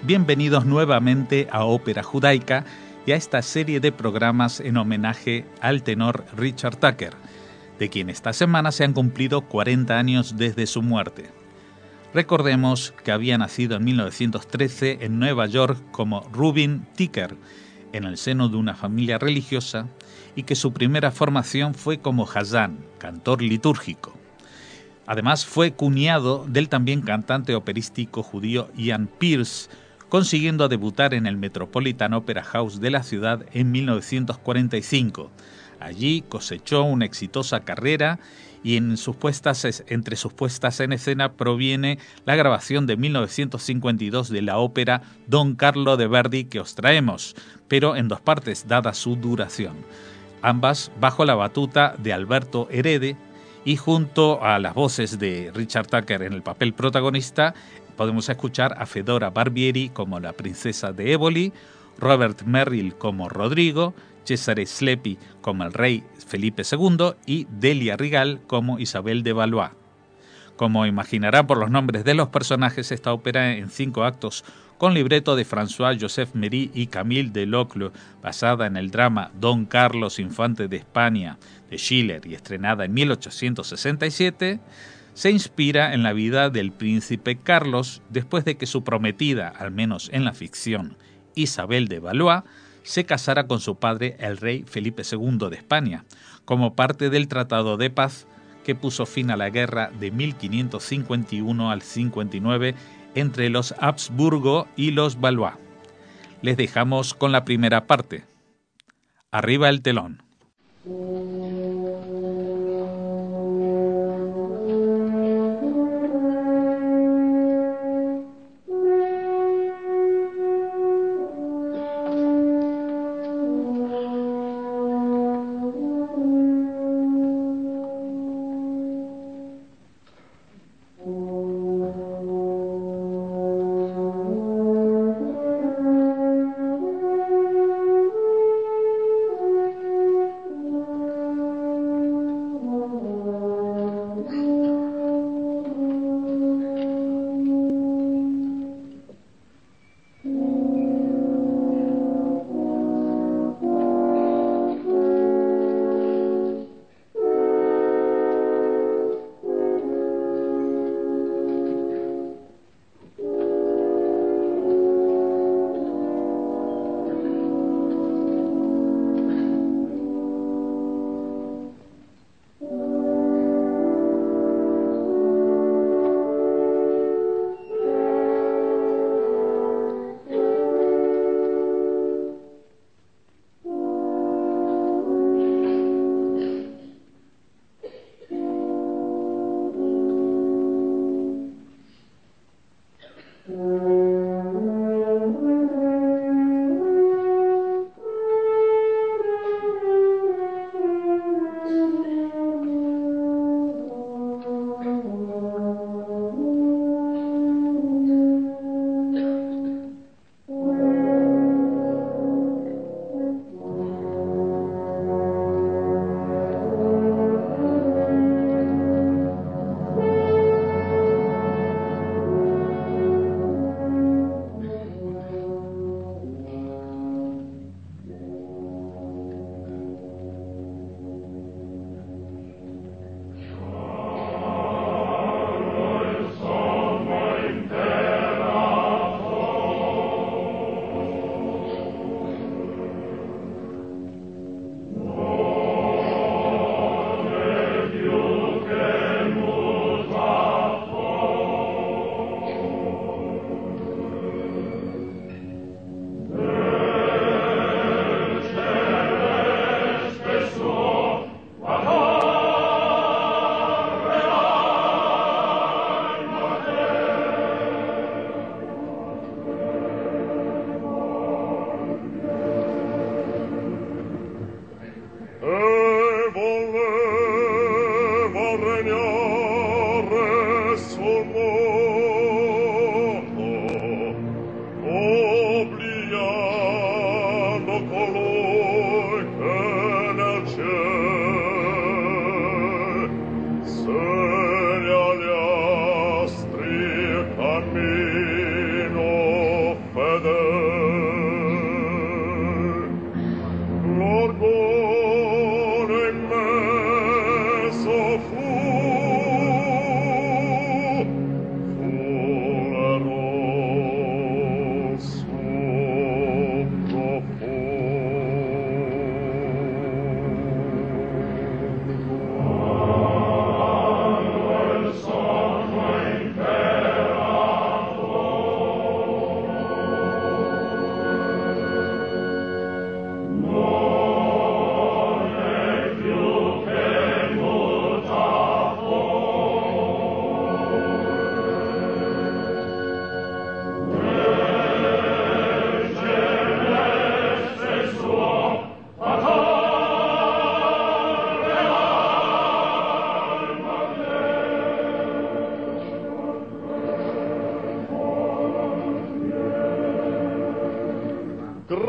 bienvenidos nuevamente a Ópera Judaica y a esta serie de programas en homenaje al tenor Richard Tucker, de quien esta semana se han cumplido 40 años desde su muerte. Recordemos que había nacido en 1913 en Nueva York como Rubin Tucker, en el seno de una familia religiosa, y que su primera formación fue como Hazán, cantor litúrgico. Además, fue cuñado del también cantante operístico judío Ian Pierce, consiguiendo debutar en el Metropolitan Opera House de la ciudad en 1945. Allí cosechó una exitosa carrera y entre sus puestas en escena proviene la grabación de 1952 de la ópera Don Carlo de Verdi que os traemos, pero en dos partes dada su duración. Ambas bajo la batuta de Alberto Herede, y junto a las voces de Richard Tucker en el papel protagonista podemos escuchar a Fedora Barbieri como la princesa de Éboli, Robert Merrill como Rodrigo, Cesare Slepi como el rey Felipe II y Delia Rigal como Isabel de Valois. Como imaginarán por los nombres de los personajes, esta ópera en 5 actos con libreto de François-Joseph Méry y Camille Delocle, basada en el drama Don Carlos, infante de España, de Schiller y estrenada en 1867, se inspira en la vida del príncipe Carlos después de que su prometida, al menos en la ficción, Isabel de Valois, se casara con su padre, el rey Felipe II de España, como parte del Tratado de Paz que puso fin a la guerra de 1551 al 59 entre los Habsburgo y los Valois. Les dejamos con la primera parte. Arriba el telón.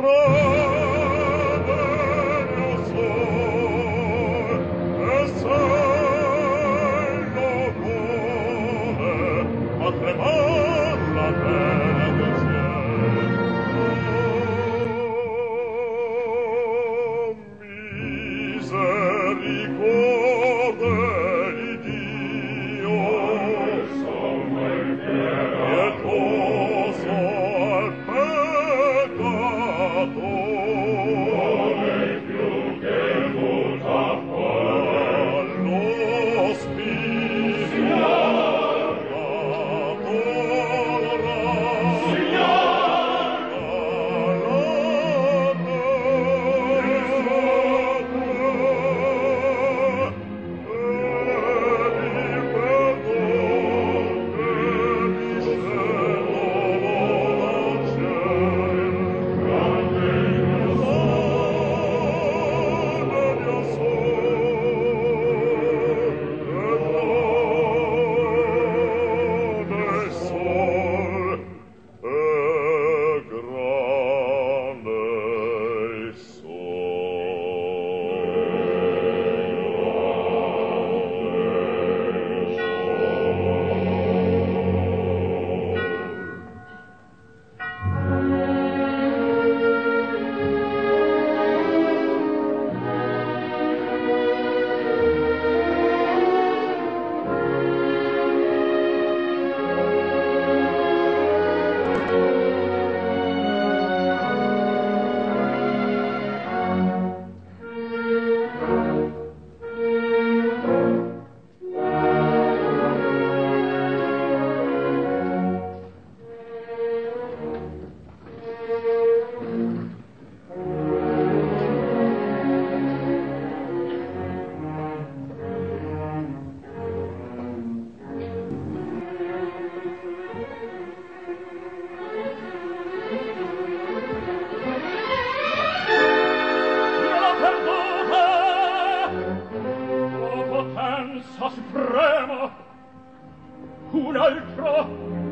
Un altro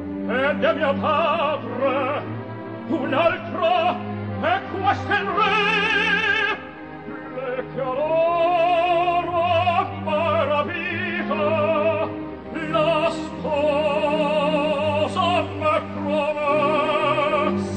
è de mio padre, un altro è questo il re, le che a loro maravita la sposa m'è promessa.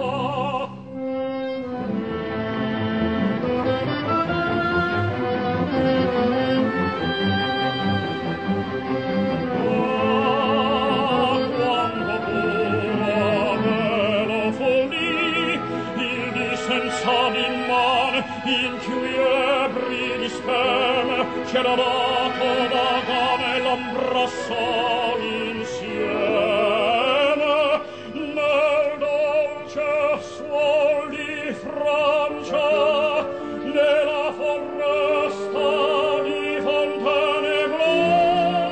In quiebri di speme c'era dato da game l'ombrasso insieme nel dolce suol di Francia nella foresta di Fontainebleau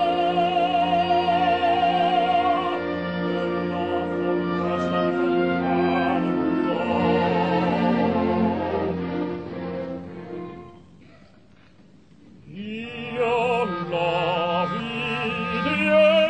nella foresta di Fontainebleau io la vidi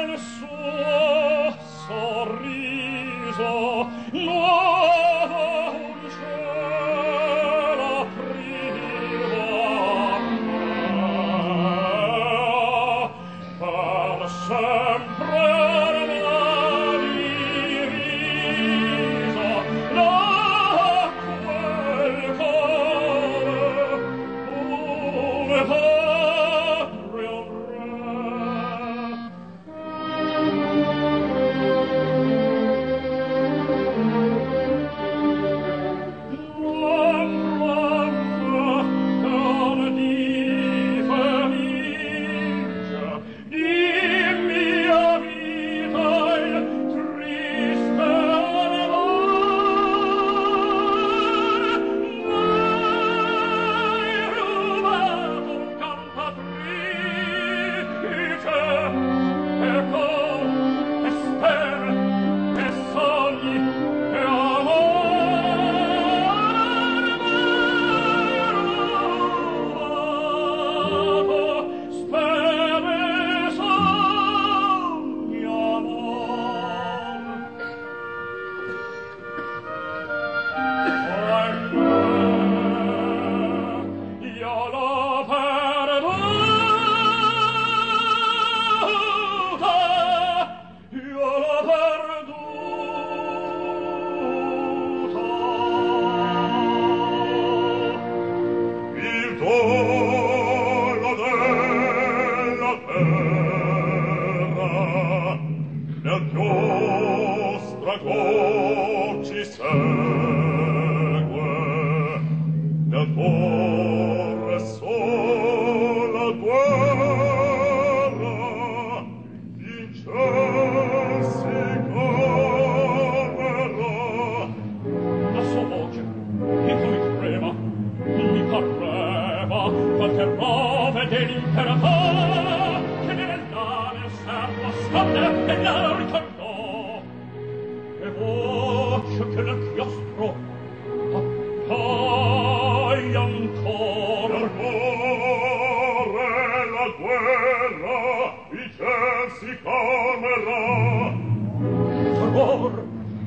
ecco ci segue nel cuore sola guerra in ciel si camerà la sua voce che come trema mi pareva qualche rove dell'imperatore che nell'aria il servo scande e la ritornò e voce che nel chiostro appaglia ancora per cuore la guerra il ciel si camerà terror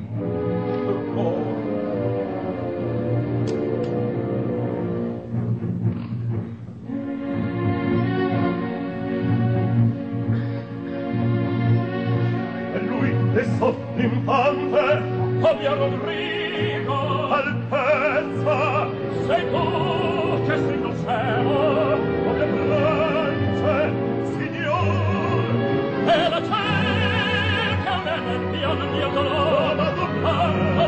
esso l'infante oh mio Rodrigo Altezza sei tu che sei lo cielo o le brance signor e la cerca nel mio dolore ma tu parla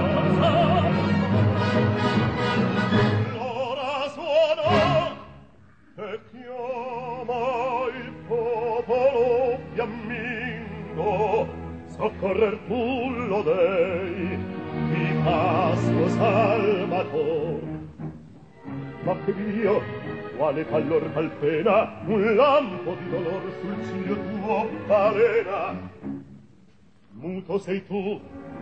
l'ora suona e chiama il popolo fiammingo soccorrer tu lo dei di Pasqua Salvator ma che Dio quale calor palpena un lampo di dolor sul ciglio tuo balena muto sei tu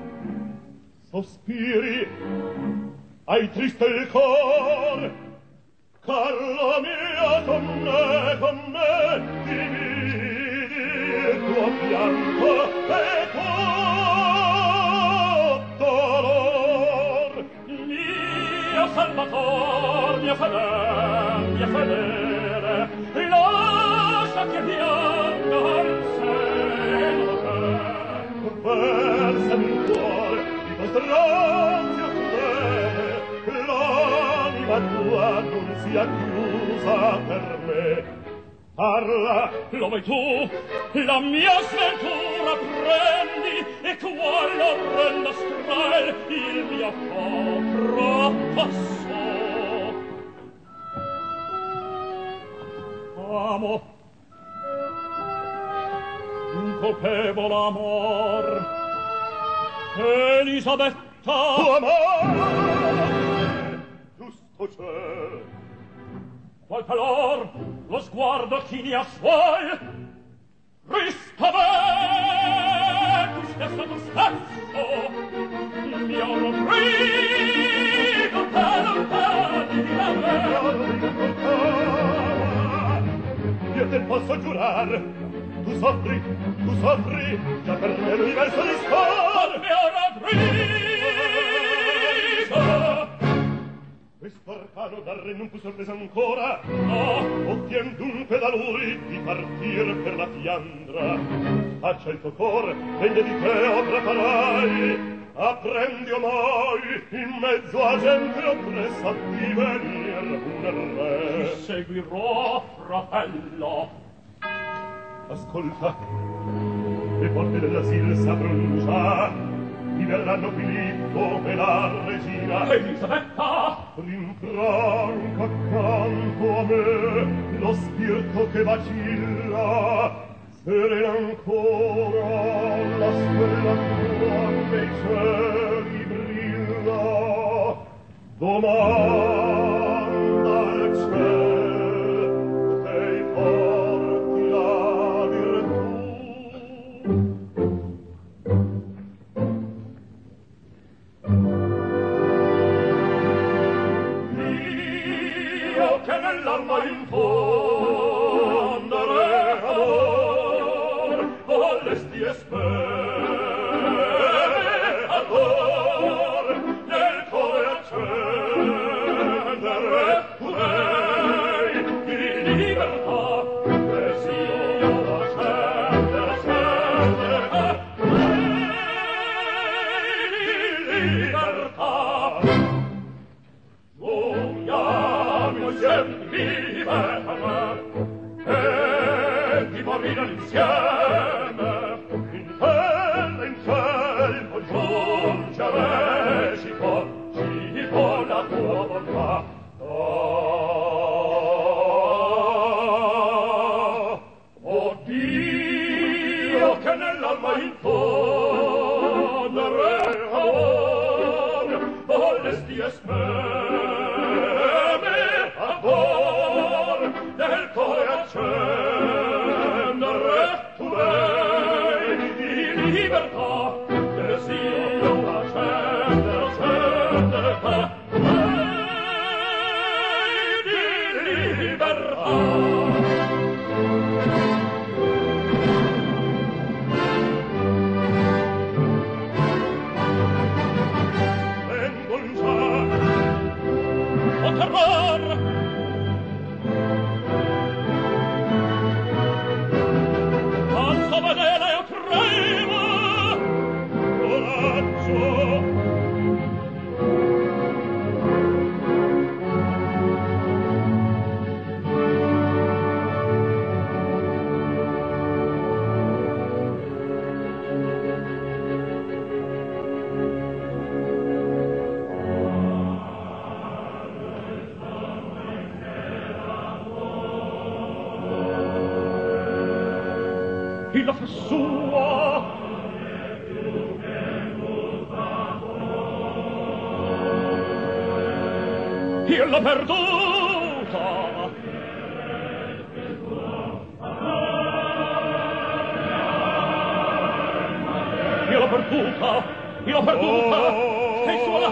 sospiri hai triste il cor Carlo mio con me dividi il tuo pianto e tuo dolor mio Salvator mio fedele lascia che pianga al seno te versami il cuore di tuo strazio crudele l'anima tua non sia chiusa per me parla, lo vuoi tu? La mia sventura prendi e qual orrendo stral il mio copro passò. Amo, un colpevole amor, Elisabetta. Tu amore, giusto c'è. Qual calor lo sguardo chini a suoi rispave tu stesso mio Rodrigo te lontani da me io te posso giurar tu soffri già per me l'universo dispar mio Rodrigo questo arcano d'arre non fu sorpresa ancora no ottien dunque da lui di partir per la Fiandra faccia il tuo cor degno di te o preparai apprendi omai in mezzo a gente oppressa di venir un re ti seguirò fratello ascolta le porte dell'asil s'aprono già mi verranno Filippo e la regina Elisabetta rinfranca accanto a me lo spirito che vacilla serena ancora la stella tua nei cieli brilla domanda al ciel dei porti la virtù che nell'alma infondere amor vollesti esprimere ador nel cuore accese Io l'ho perduta. Io l'ho perduta. Io l'ho perduta. Sei sulla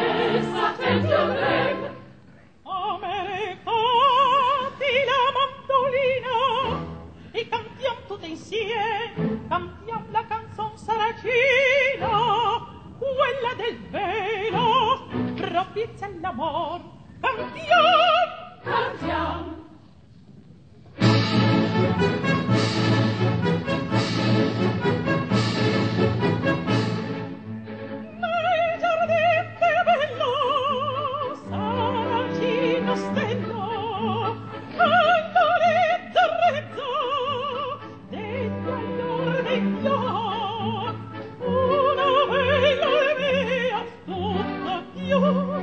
Americati la giustizia e l'amor. Cantiam, cantiam. Nel giardino bello saracino stello, andoletta rezzo, dentro agli ordigno, una bella mia tutta più,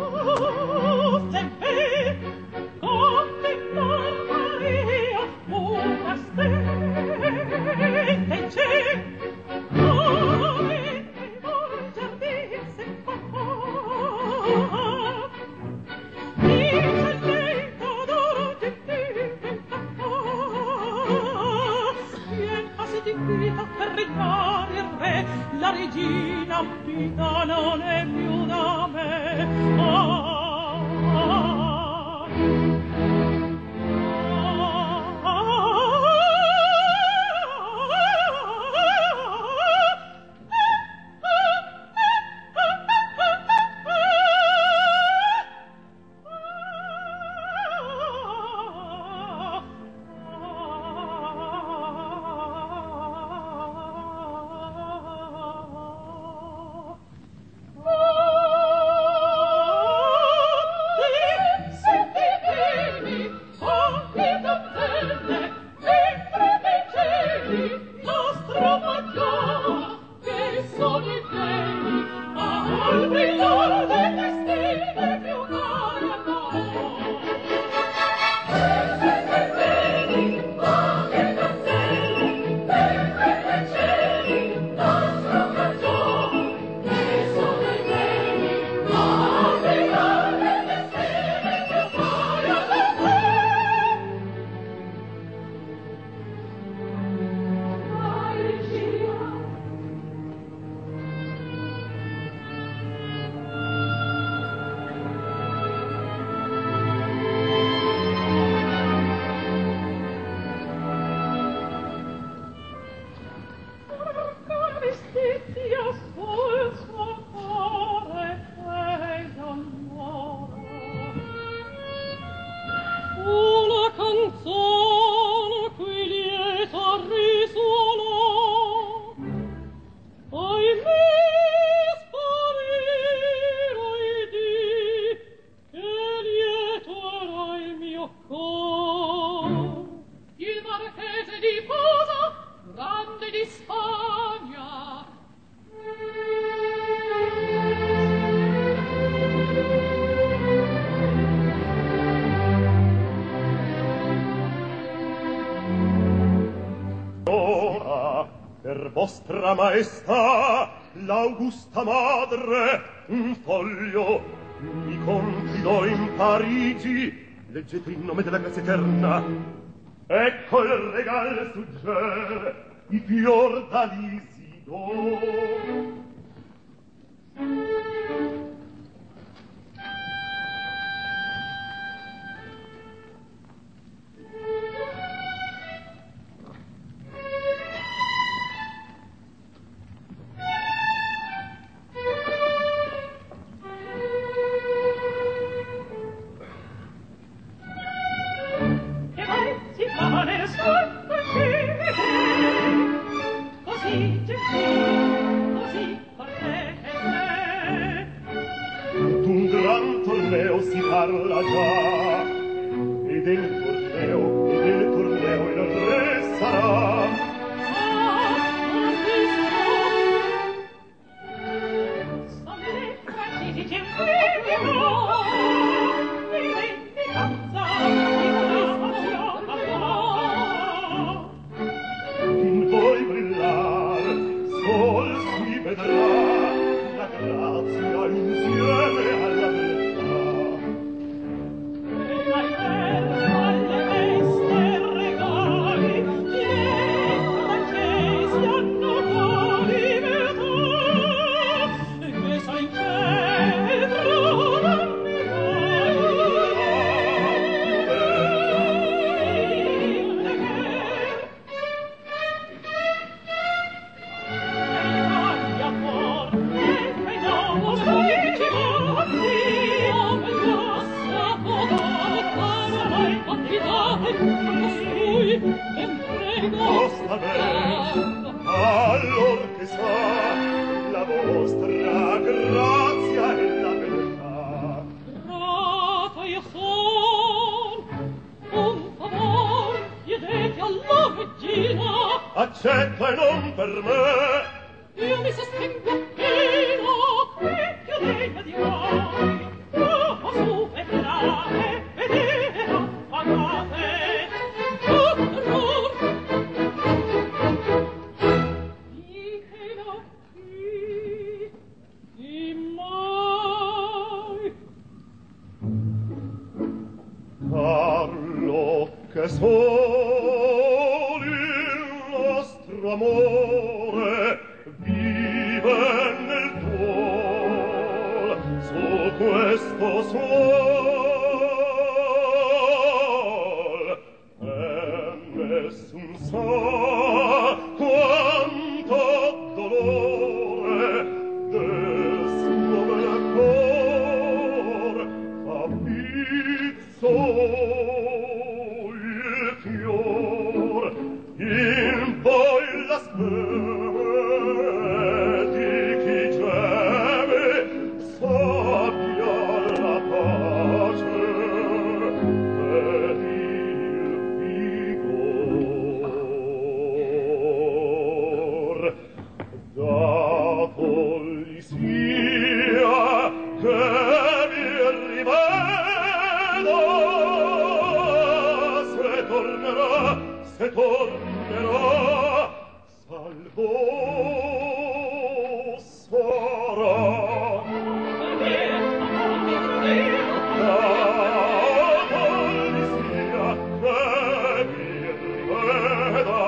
sempre come Maria, una stella in cielo. Per regnare il re, la regina vita non è più da me. Vostra maestà, l'augusta madre, un foglio mi confidò in Parigi. Leggete il nome della grazia eterna. Ecco il regal sugger, i fiordalisi do. parla già, e del torneo il re sarà. In voi brillar, sol si vedrà la grazia insieme alla bellezza. E ai alle veste regali, i francesi hanno cuori metà, e che sa in cedro dammi Costa bene, allor che sa la vostra grazia e la beltà. Grata io son, un favor chiedete alla regina. Accetta e non per me. Io mi sostengo appena, e più lei mi dirai. Oh, su, vedrate, vedete, affagate. Carlo, che sol il nostro amore vive nel tuo, su questo sol, e nessun sa quanto dolore del suo bel cor fa il fior in voi la di chi geme sabbia la pace ed il vigor datogli sia che mi riveda se tornerà salvo sarà. Datogli sia che mi riveda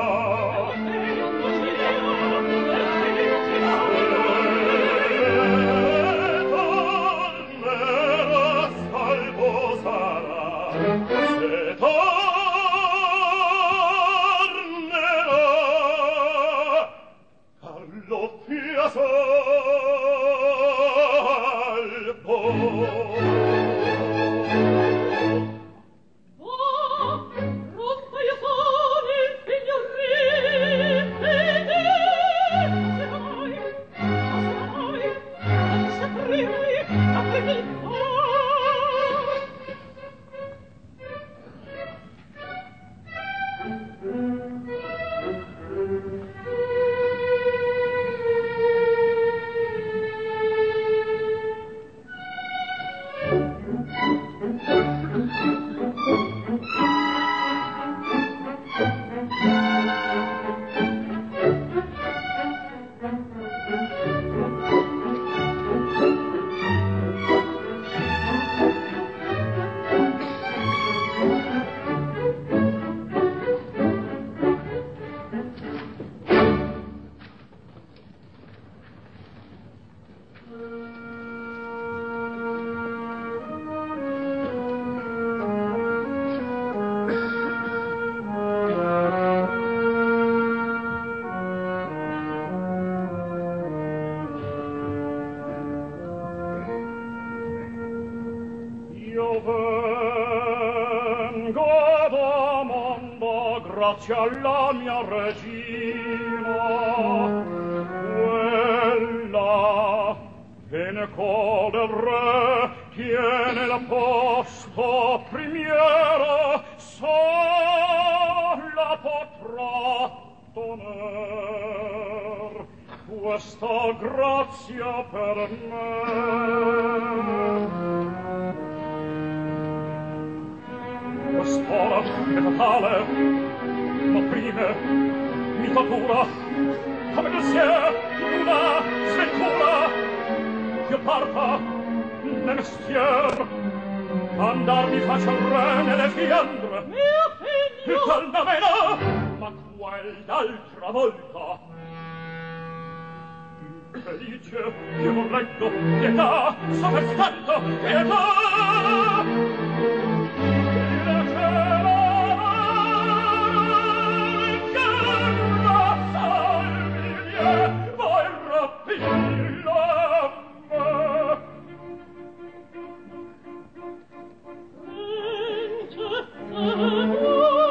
grazie alla mia regina, quella che nel cuore del re tiene la posto primiera, sola potrà doner questa grazia per me. Quest'ora è fatale, m'opprime, mi tortura, come non sia una sventura. Io parta nel mestier, andar mi faccia il re nelle Fiandre. Mio figlio! Il tal navena, ma quel d'altra volta. Infelice, io non reggo, pietà, soprantanto, pietà! Oh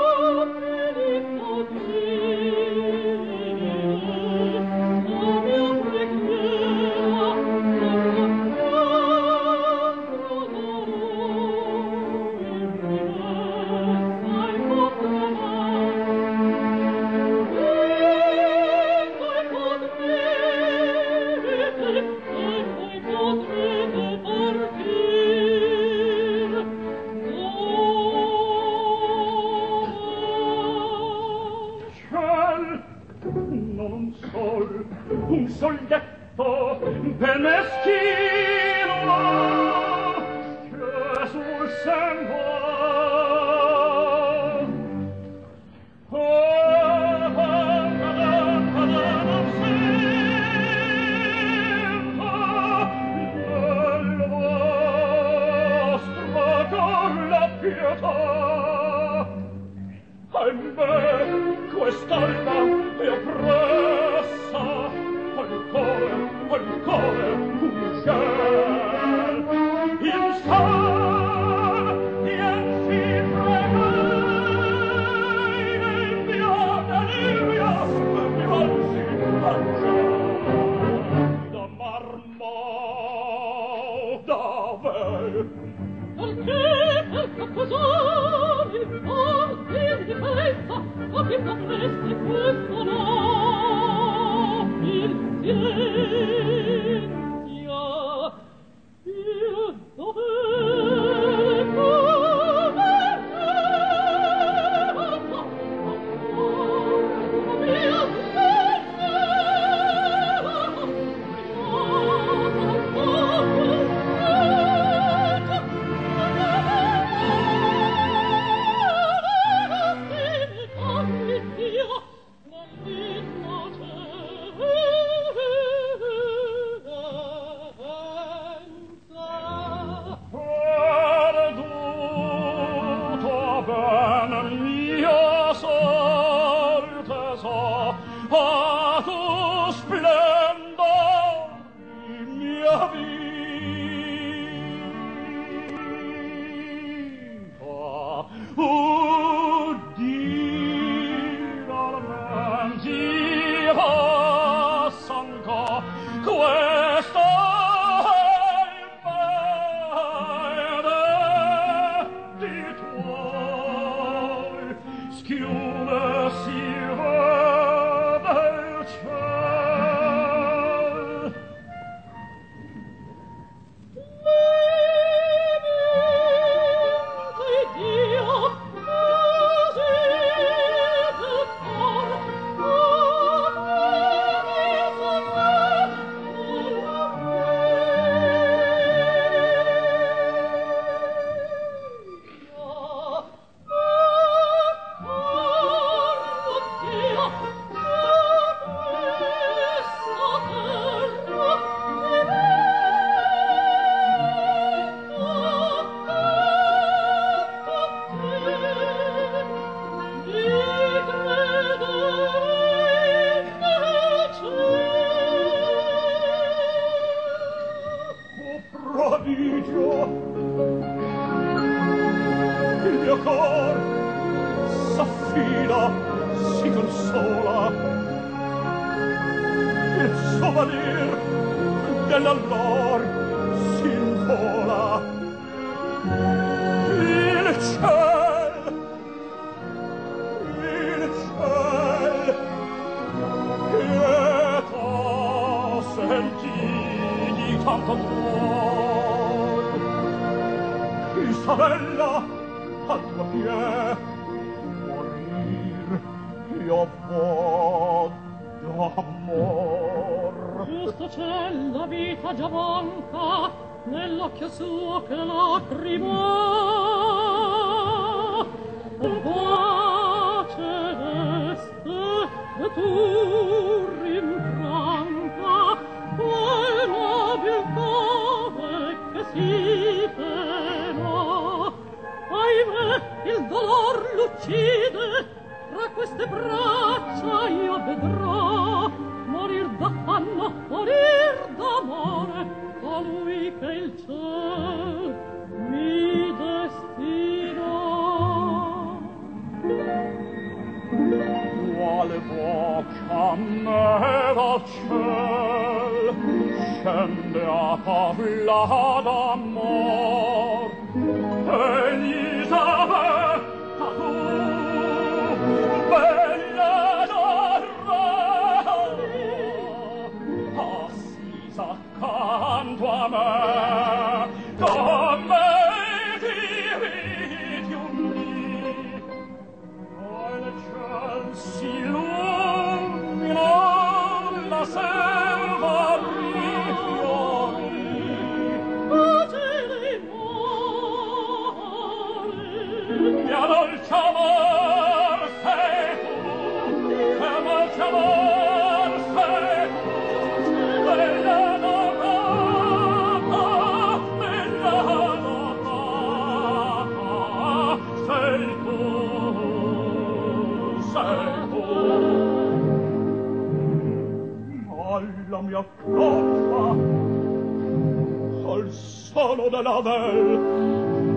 sono della vel.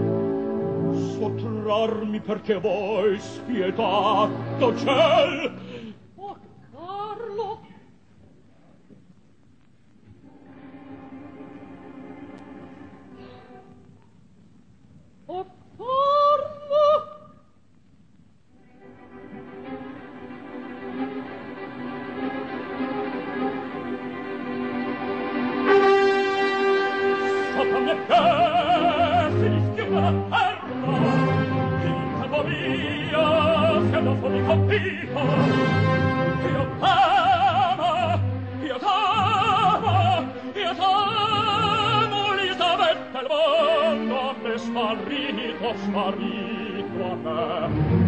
Sottrarmi perché voi spietato ciel. Oh, Carlo! Oh, Carlo! Sopra mia te si dischiude la terra, il capo mio si è dopo di capito. Io t'amo Elisabetta il mondo è smarrito a me.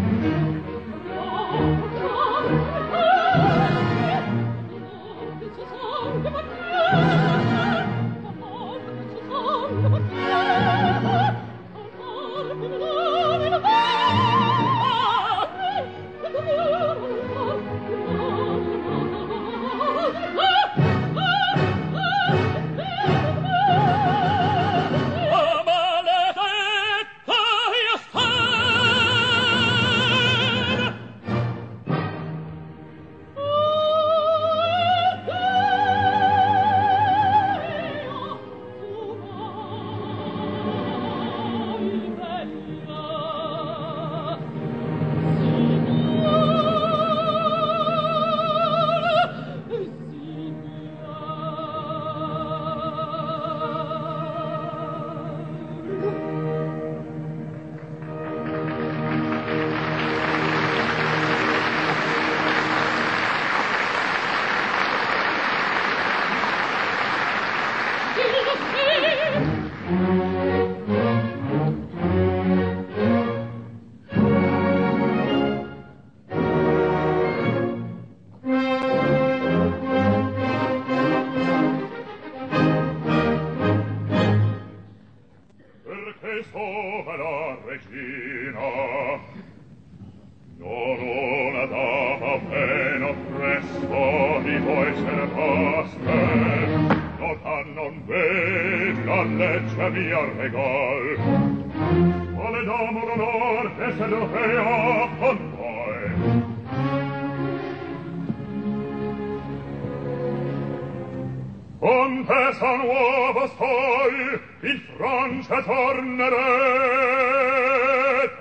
Contessa nuova stai, in Francia tornerete.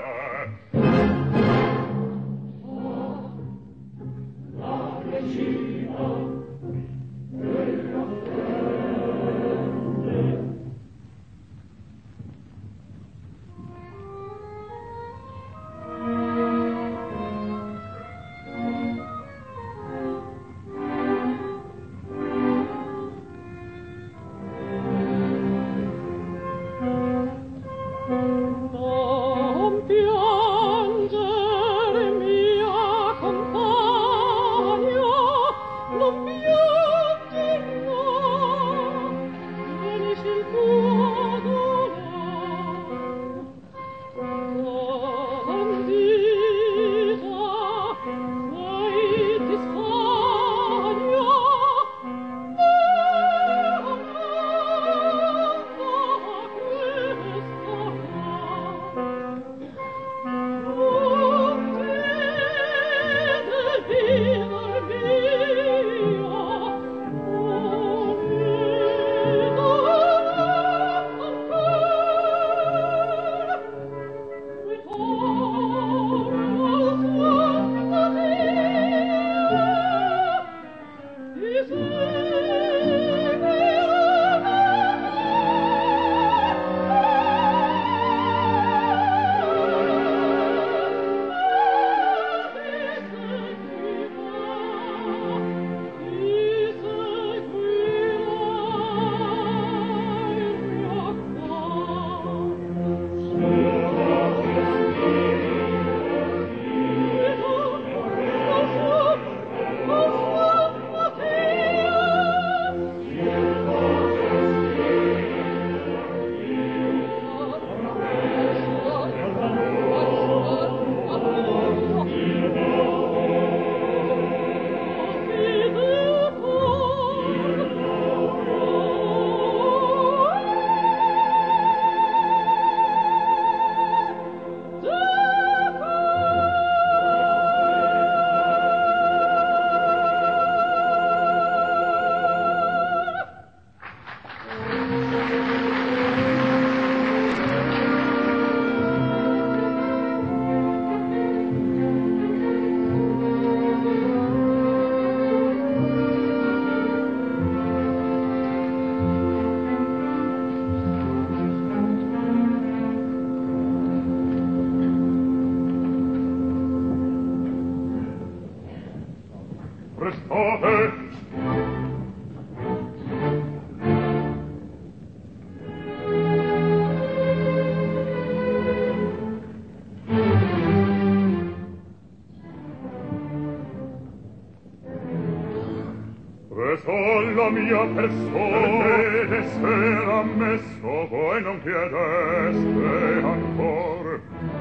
La regina della fede. Non piangere, mia compagna, la mia persona. Ed se ammesso voi non chiedeste ancor,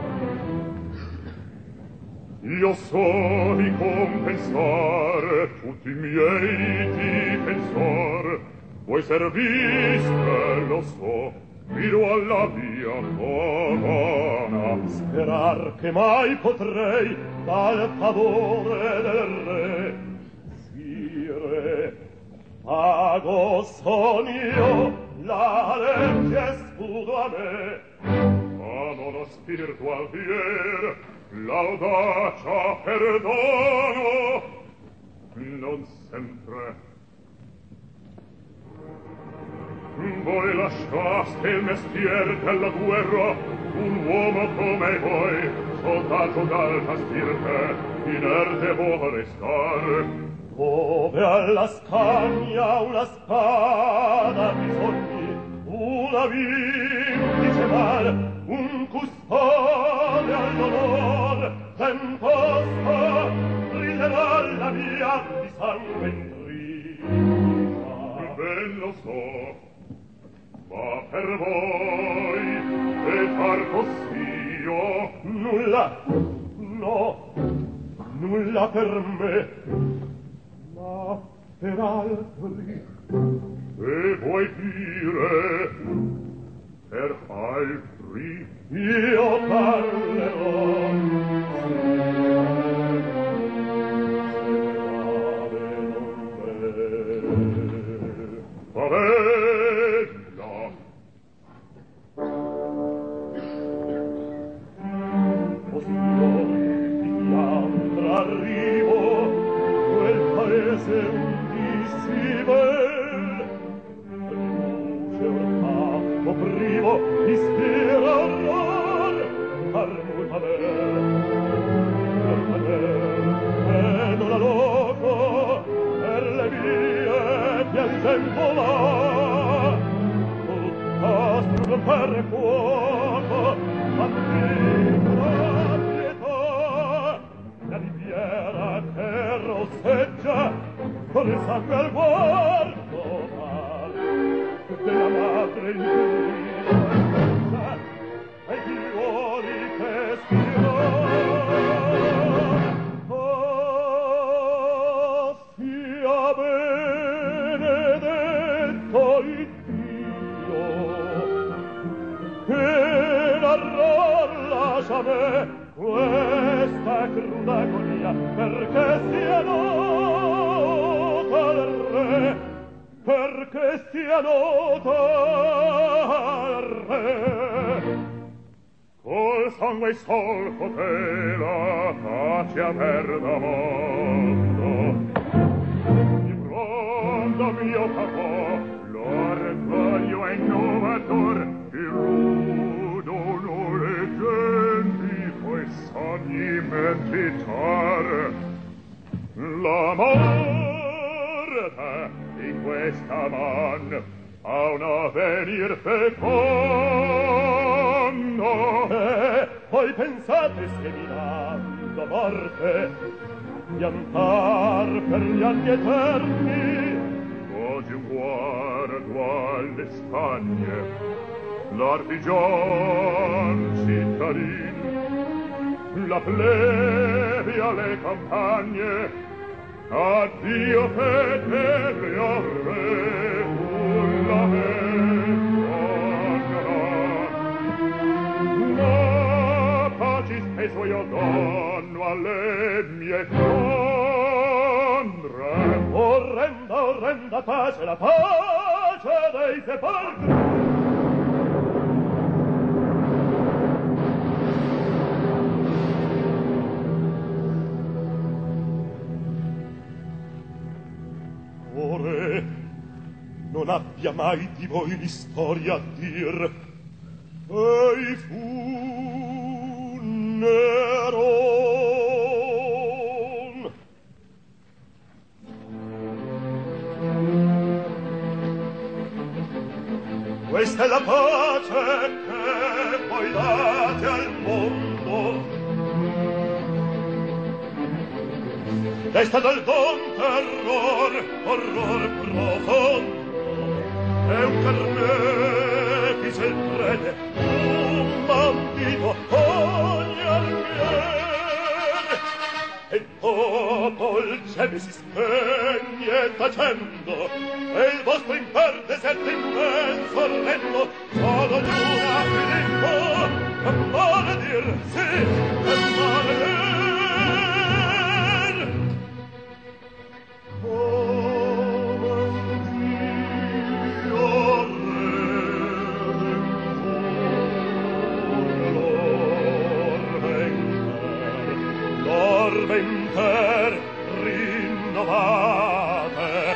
io so ricompensare tutti i miei difensor. Voi serviste, lo so, fino alla mia corona. Sperar che mai potrei dal favore del re. Sire, pago son io, la legge scudo a me. Amo lo spirito al fier, l'audacia perdono, non sempre. Voi lasciaste il mestier della guerra, un uomo come voi, soldato d'alta stirpe, inerte vuole star. Dove alla scagna una spada bisogni, una vindice mal, un custode all'onor, temposta riderà la via di sangue intrisa. Ben lo so, ma per voi e far cos'io nulla, no, nulla per me, ma per altri. E vuoi dire per altri? Io parlerò. Favella. O signori di Fiandra arrivo, quel paese undissi bel. Luce orcato primo, ispira orror, armuta vedo la loco per le vie piangendo là, tutta sul per fuoco antica pietà, la riviera che rosseggia con il sangue al guardo mar della madre infinita e i figliuoli che spirò. Sia benedetto il Dio che narrar lascia me questa cruda agonia, perché sia nota al re, perché sia nota al re. Col sangue solco te la faccia perda mondo, di pronto mio capo l'orgoglio è innovator, il rudono le genti poi sogni mentitar. La morte in questa man ha un avvenir fecondo. Poi pensate se mi dando morte piantar per gli anni eterni. Oggi guardo alle Spagne, l'artigian cittadin, la plebe alle campagne, addio fedele al re, un lamento ma paci spesso io donno alle mie Fiandre. Orrenda, orrenda pace, la pace dei sepolcri. Ore, non abbia mai di voi l'istoria a dir, ei funeron. Questa è la pace che voi date al mondo. desta dal don terror, horror profondo, è un carnefice il prete, un bandito ogni almier, e dopo il cielo si spegne tacendo, e il vostro imper deserto immenso orrendo, solo l'una Filippo, per maledir, sì, per maledir. Venter rinnovate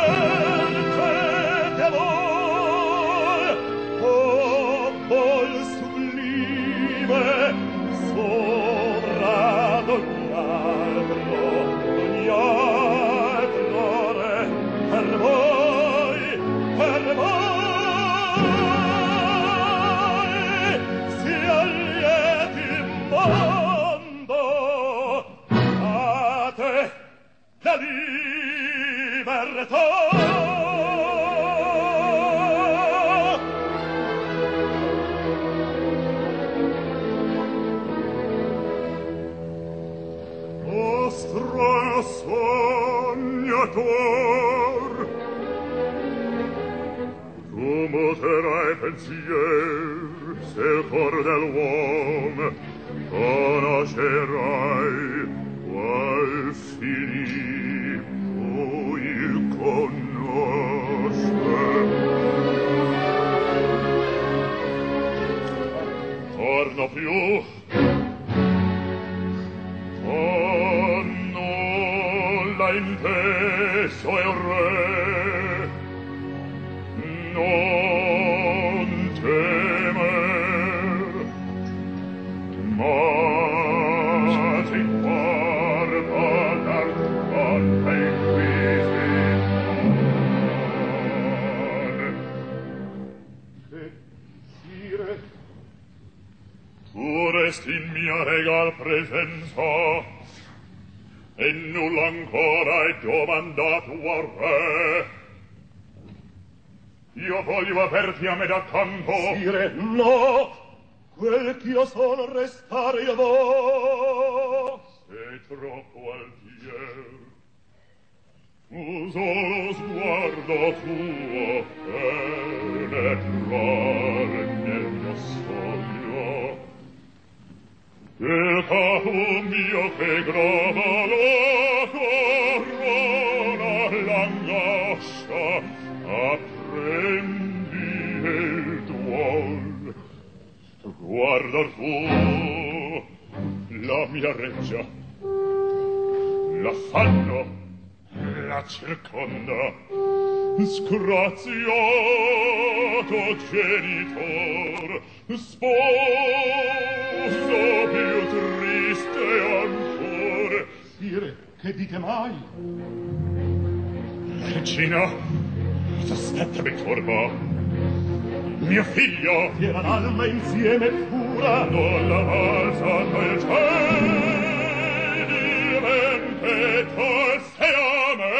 aperte a voi popol sublime sopra d'ogni altro re per voi sia lieti il mondo la libertà. O strano sognator, tu muterai pensier se il cor dell'uomo conoscerai qual Filippo il conosce. Torno più, nulla inteso è un re, non temer, ma ti guarda dal corpo inquisitor. Sire, tu resti in mia regal presenza, e nulla ancora è domandato al re. Io voglio averti a me d'accanto. Sire, no! Quel ch'io sono restare io vo. Sei troppo altier. Tu solo sguardo tuo penetrare nel mio sogno. Il capo mio che grava la corona l'angoscia, apprendi il duol. Guarda tu la mia reggia, l'affanno, la circonda, scraziato genitor, sposo più triste ancor. Sire, che dite mai? Regina, sospetta mi turba. Mio figlio era l'alma insieme pura, non la valsa nel ciel divente tolse a me.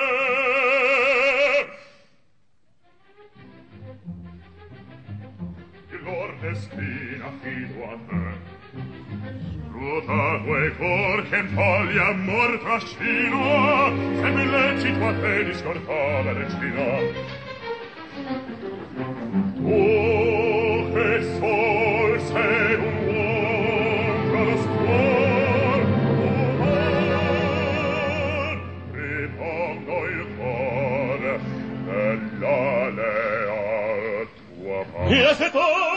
Il lor destina fido a me, scrutato e cor che in foglia morta scina, se mi lecito a te di scortare regina. Oh, che sol sei un uomo lo scuor, ripongo il cuore nella leal tua parte. Io se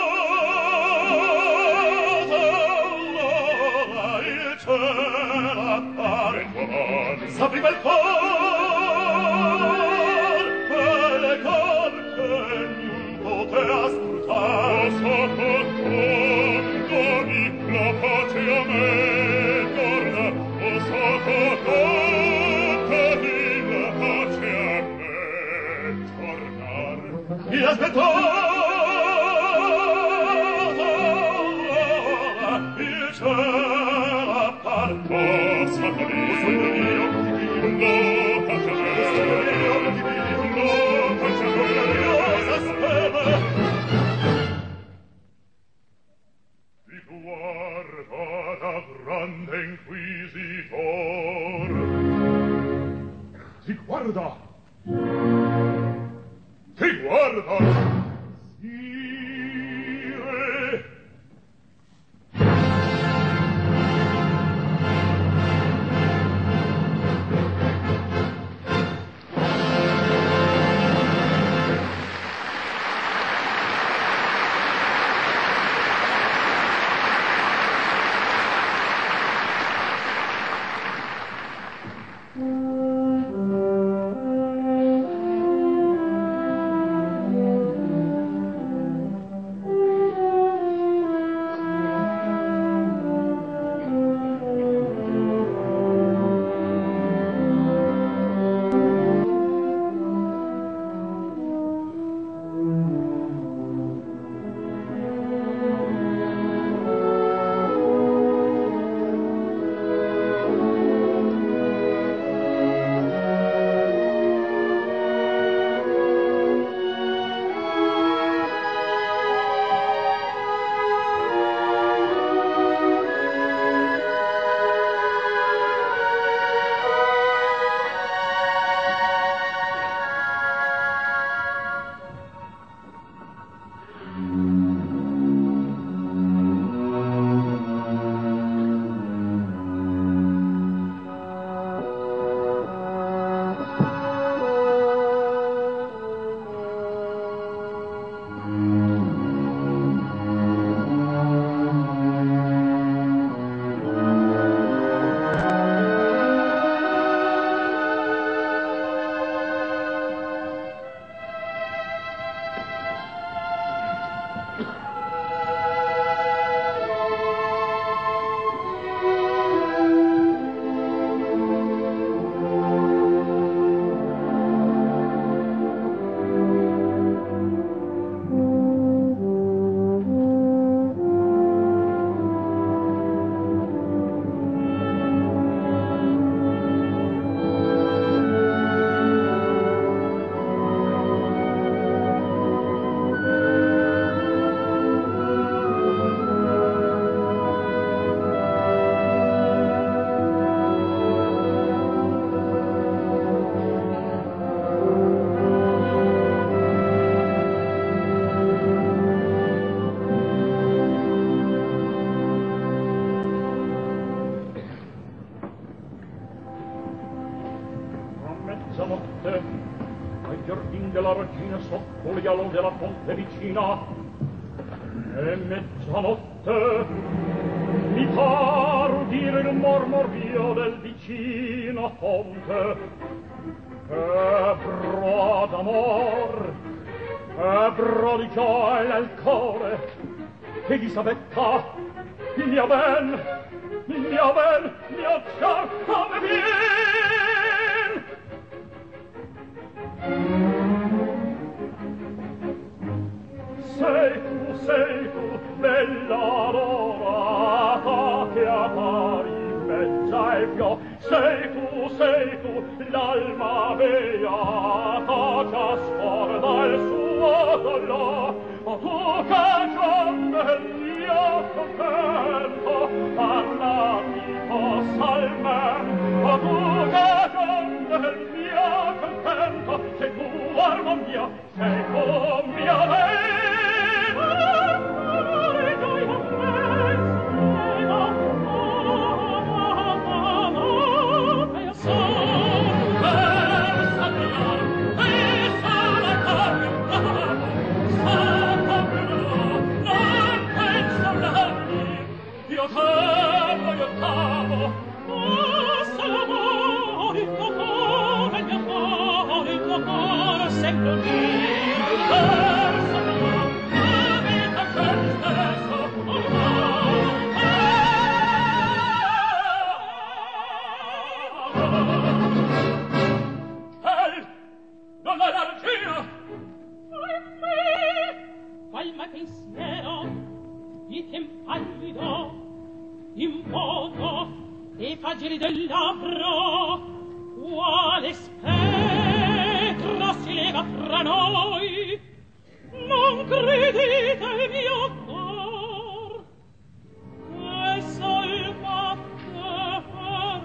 allora il cielo appare in tua mano, s'apriva il cuore, quelle cor che poteva scrutare. Sottotondi la pace a me torna, o sottotondi la pace a me tornar. Io aspetto il cielo appare, oh, sotto Dio, sotto il gallo della fonte vicina. E mezzanotte mi par udire il mormorio del vicina fonte. Ebbro d'amor, ebbro di gioia il cuore, che Elisabetta, mia ben, mia cerca me vien. Sei tu, bella adorata, che appari bella e piò. Sei tu, l'alma beata, che ascorda il suo dolor. O tu che giorno del mio contento parlati possa al me. O tu che giorno del mio contento sei tu, armonia, sei tu, mia lei. In moto e fragili del labbro, quale spettro si leva fra noi. Non credete il mio cor che salvate per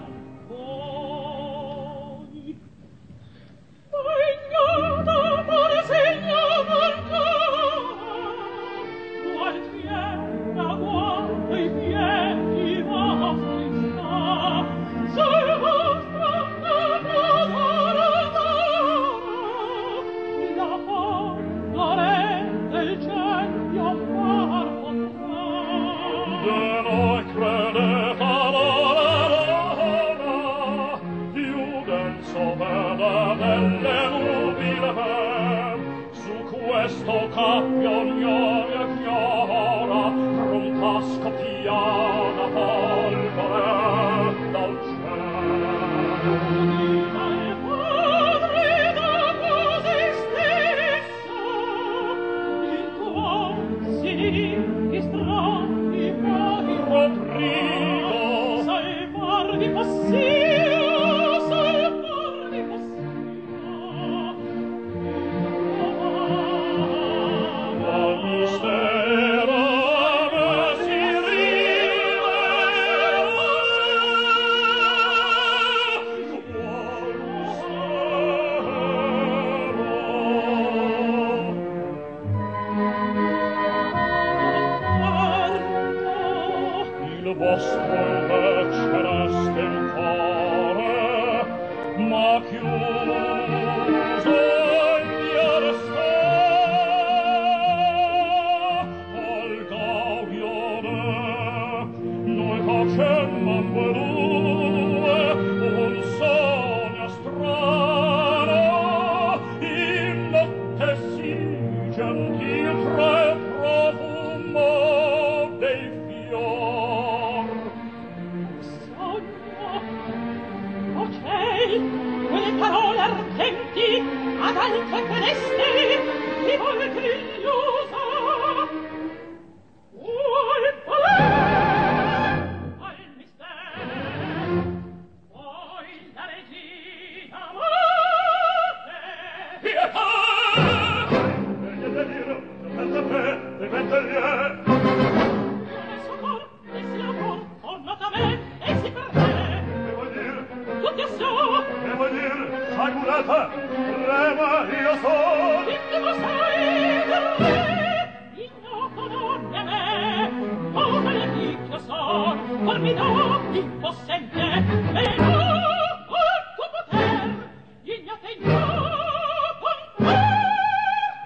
voi. Ignota pare segno volgare, qual tierra guarda i piedi vostri sta, se vostra la polvere del genio far potrà. De noi credete allora, Iudenzo vede delle nubile ben, su questo cappio ignore e chiara, pronta scoppia la polvere dal cielo. Rodrigo, salvarvi possio, salvarvi possio. Qual mistero me si rivela, qual il vostro invece resta in cuore, ma chiuso il mio resta al gaudione. Noi facemmo ambedue un sogno strano, in notte sì gentil tra il profumo dei fior. O ciel, quelle parole ardenti ad alte fenestri mi volete illusa. Vuoi voler al mistero, poi la regina morte. Pietà! Vegliate dire, dipende te, dipende lieve. Il suo cor, e si l'amor, tornata a me, e si per te. Che vuoi dire? Tutti assò, Che vuoi dire? Sai mulata, trema io son. intimo sei per me, ignoto non è me, come l'antichio son, formidabili possente, e no, al tuo poter, ignote ignoto,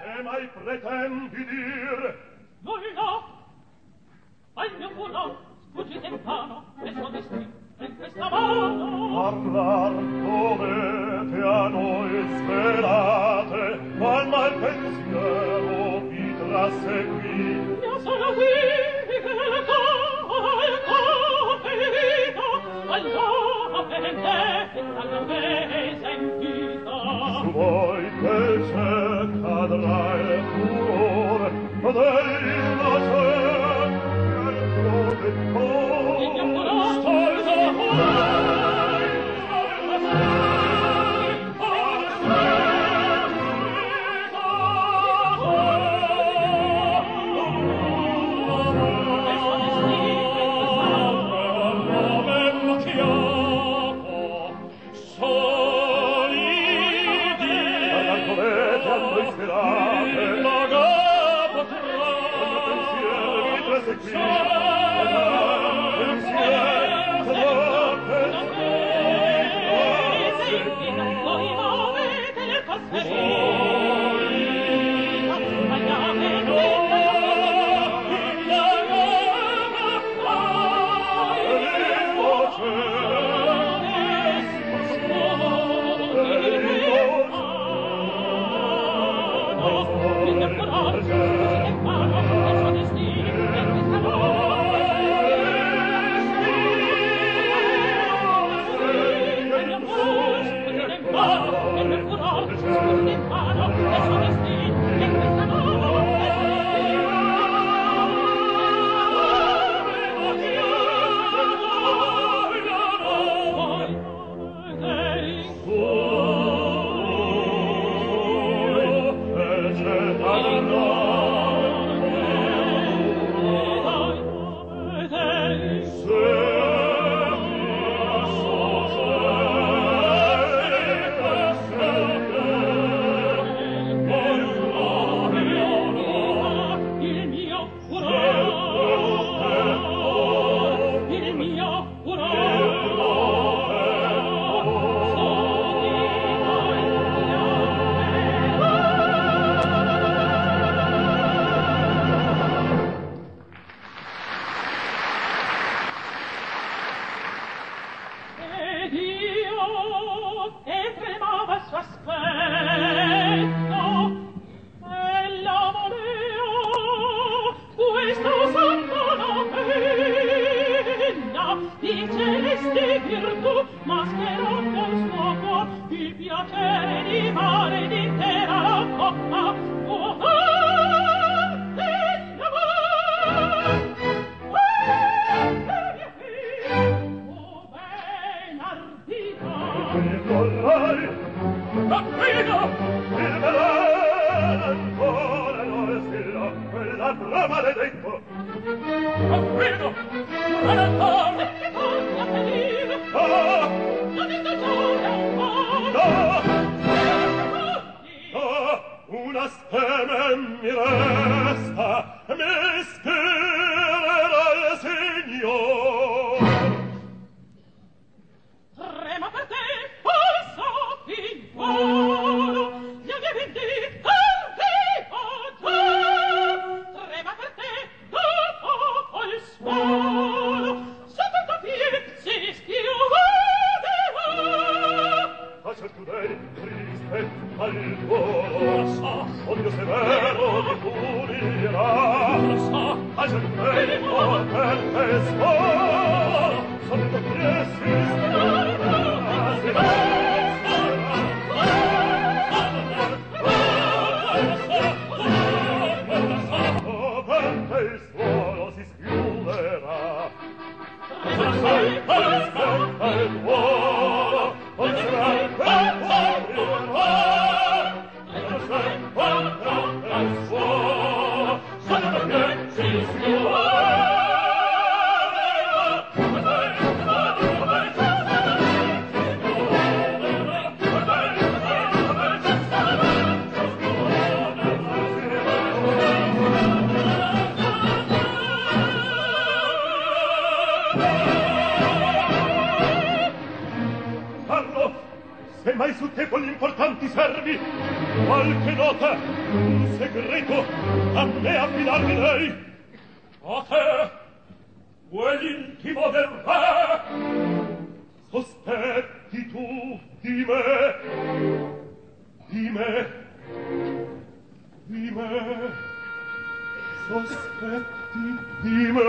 sospetti di me?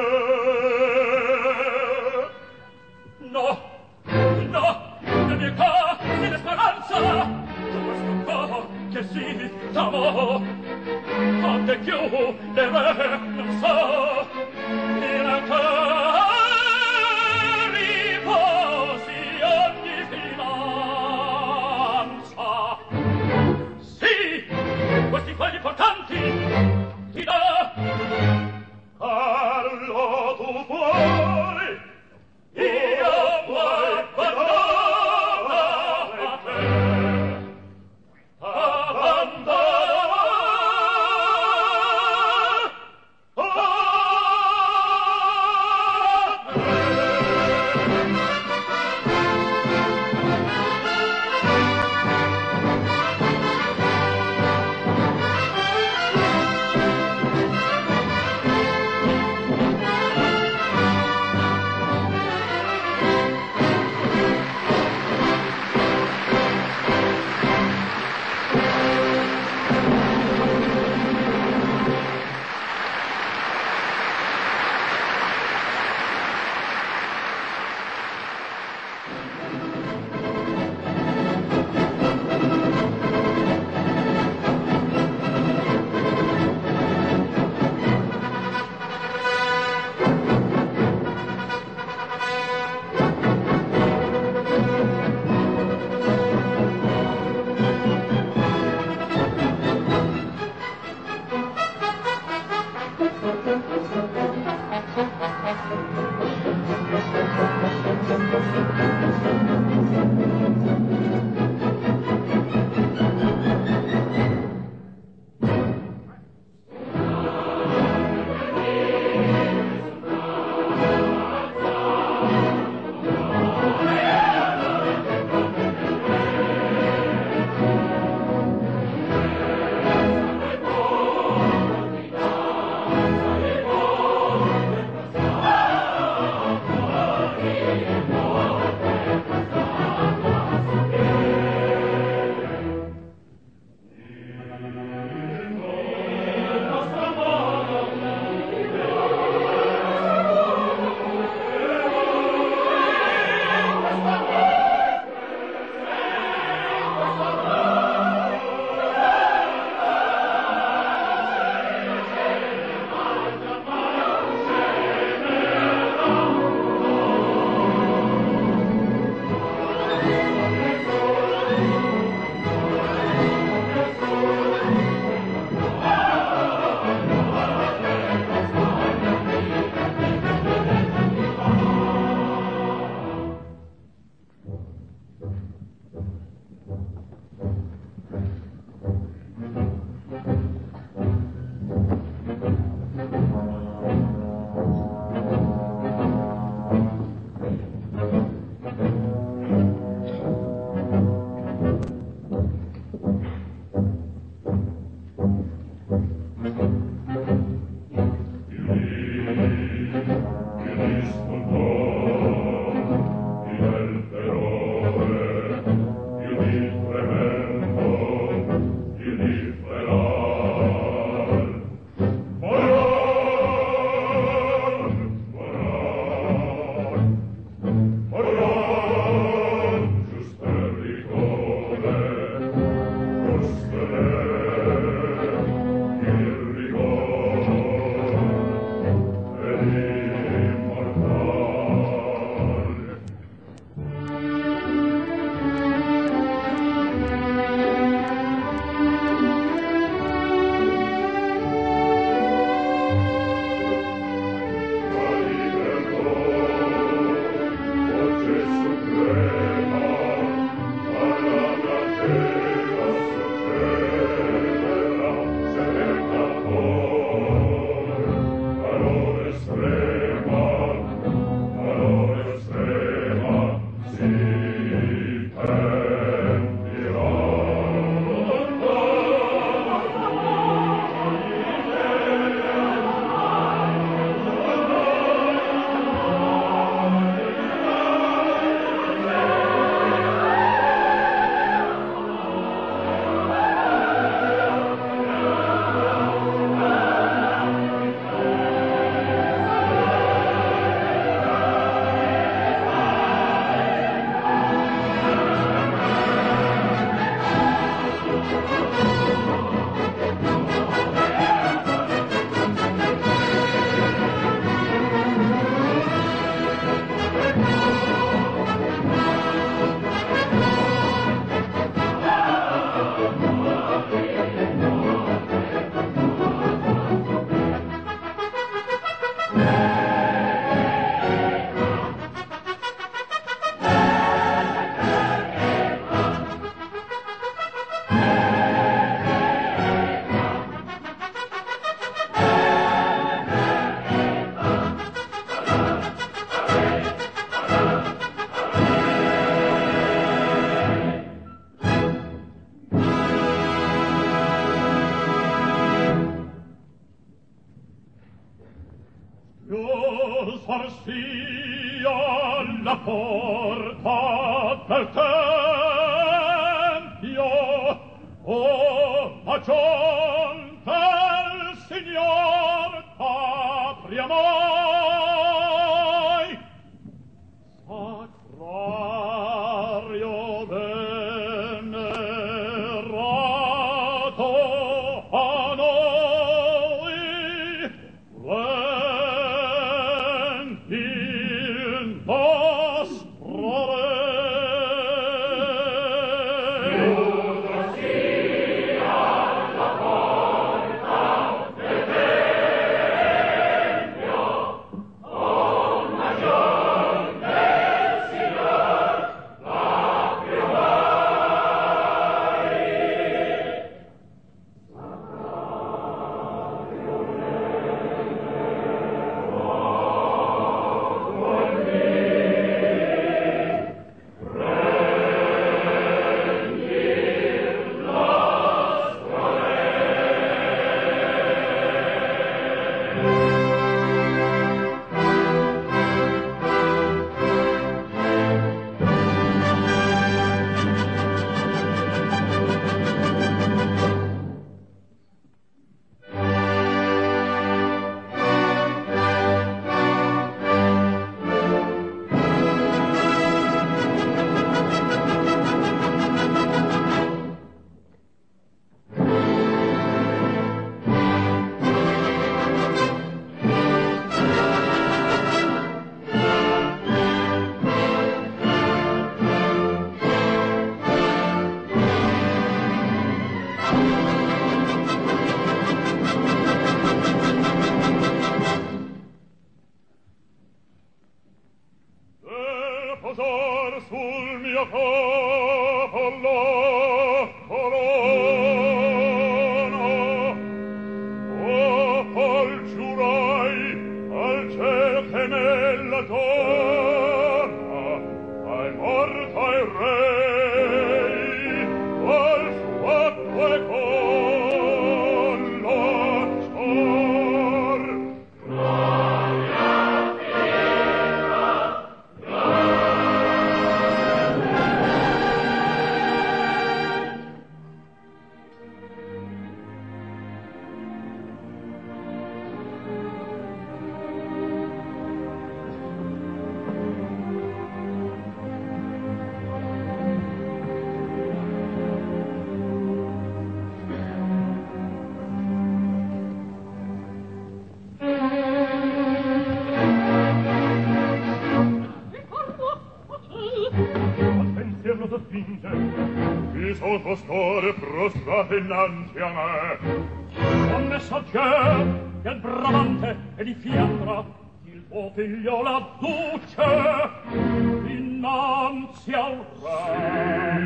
No, no, la mia ca, è speranza. Tu questo cor che si t'amò, quante più de me non so, e la ca riposi ogni finanza. Sì, questi fogli portanti ti dà. Carlo, tu puoi, Io abbandono a te. Abbandono Innanzi a me un messaggio del Bramante e di Fiandra il tuo figlio la duce innanzi al re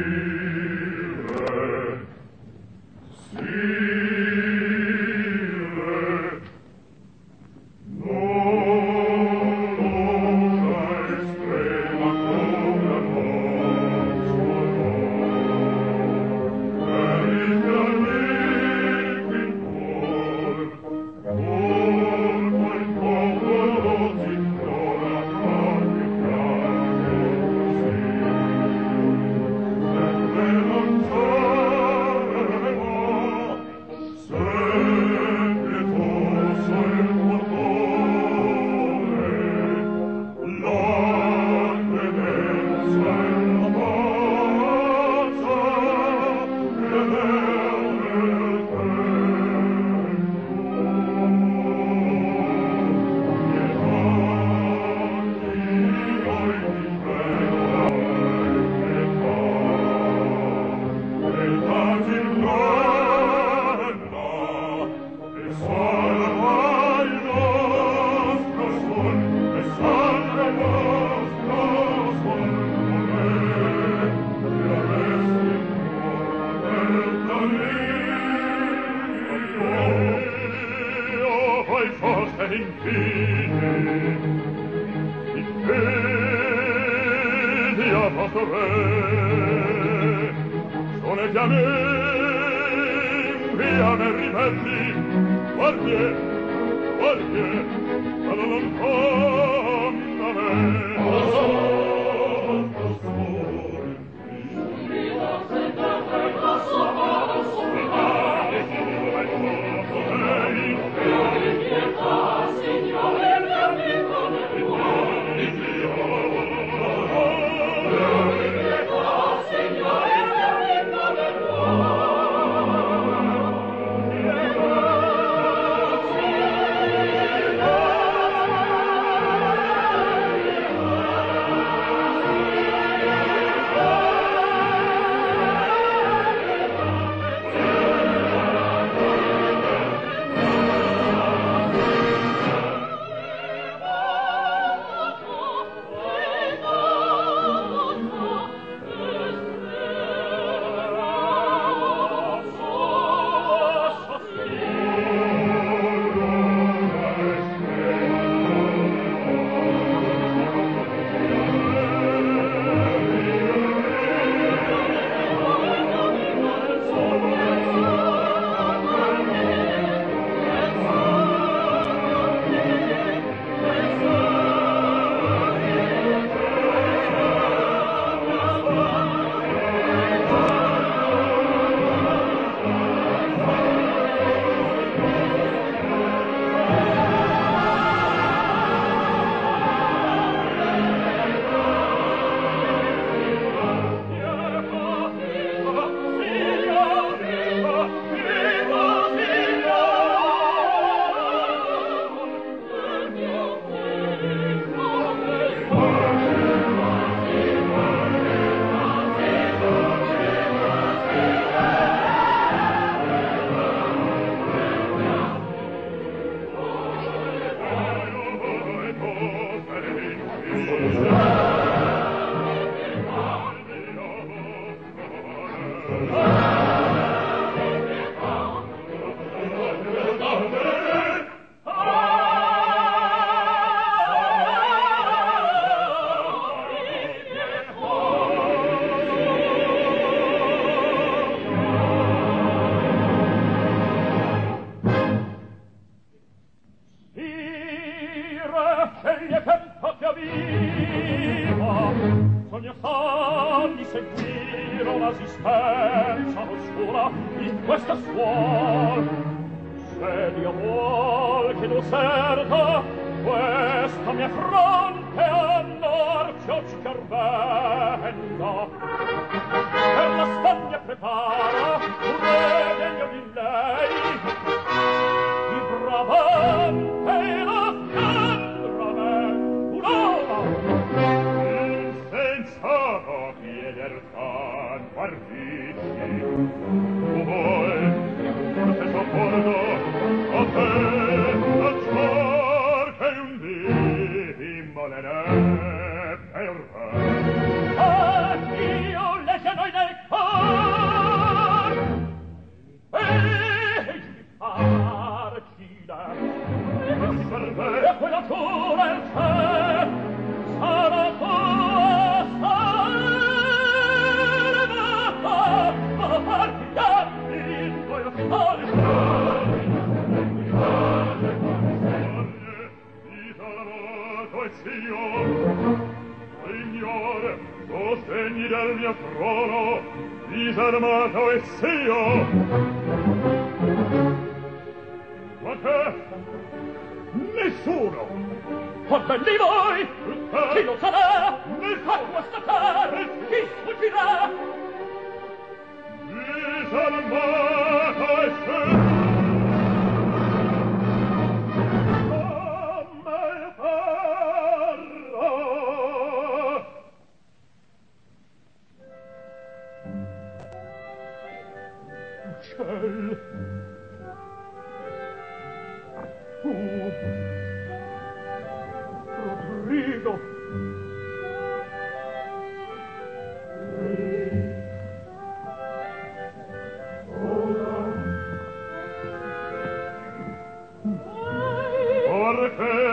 poi forse infine i piedi a vostro re sono e via me ribelli guardie alla lontana me Rodrigo!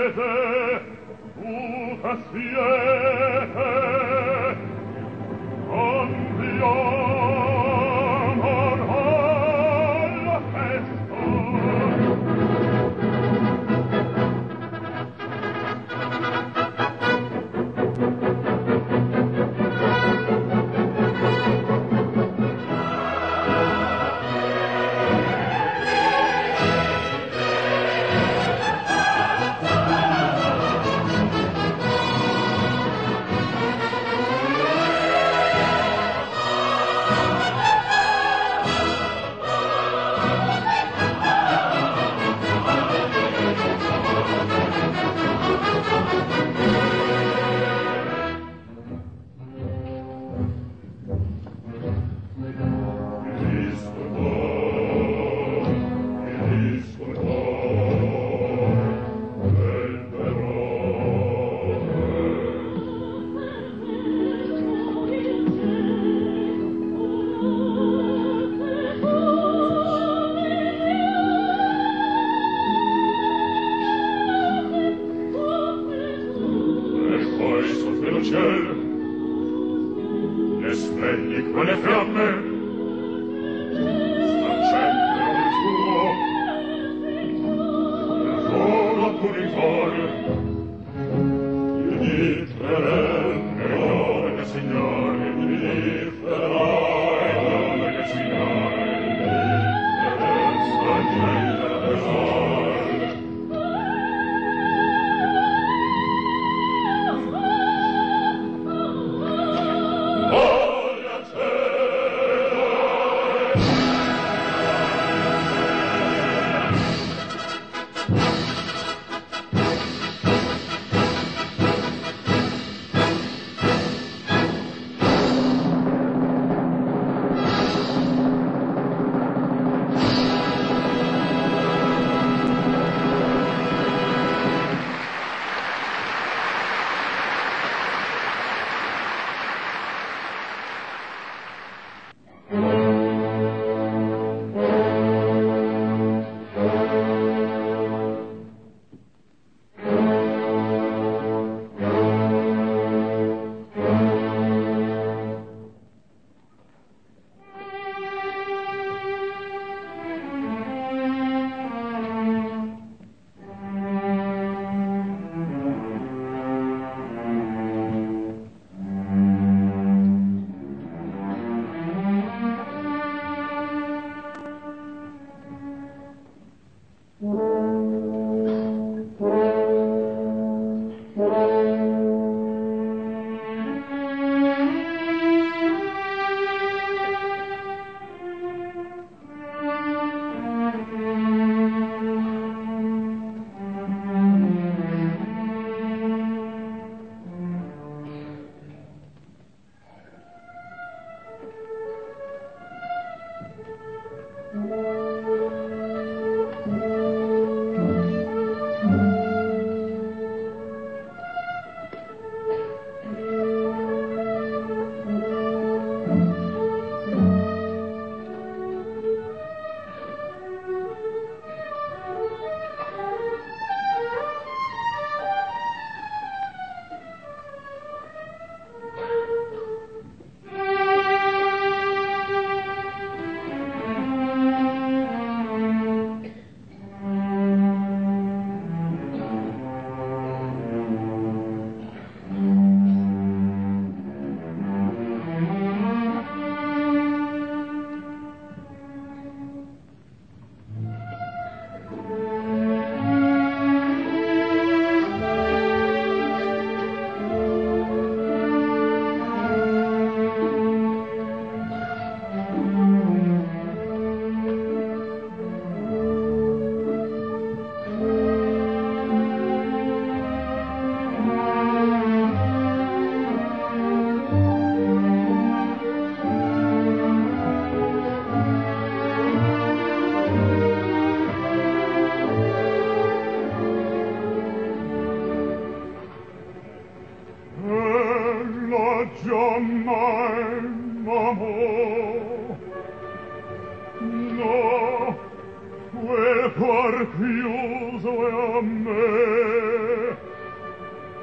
quel cuor chiuso è a me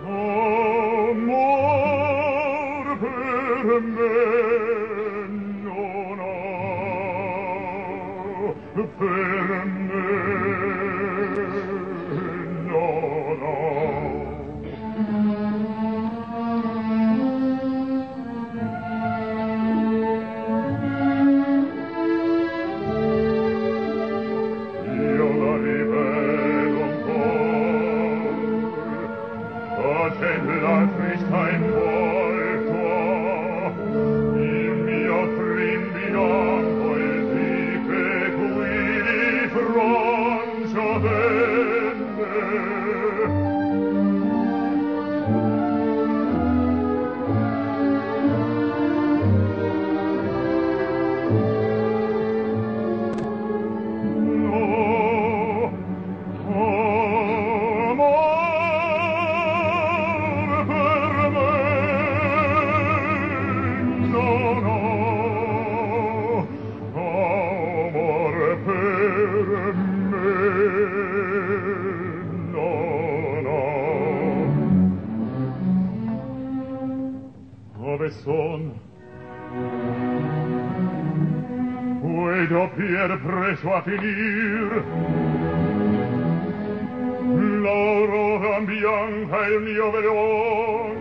Preso a finir l'aurora bianca il mio velon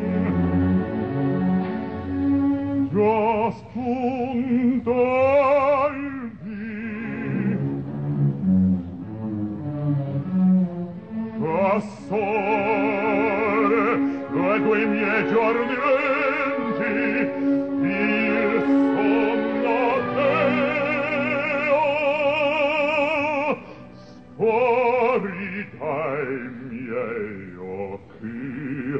già spunta al dì passare da quei miei giorni lenti il sonno fuori dai miei occhi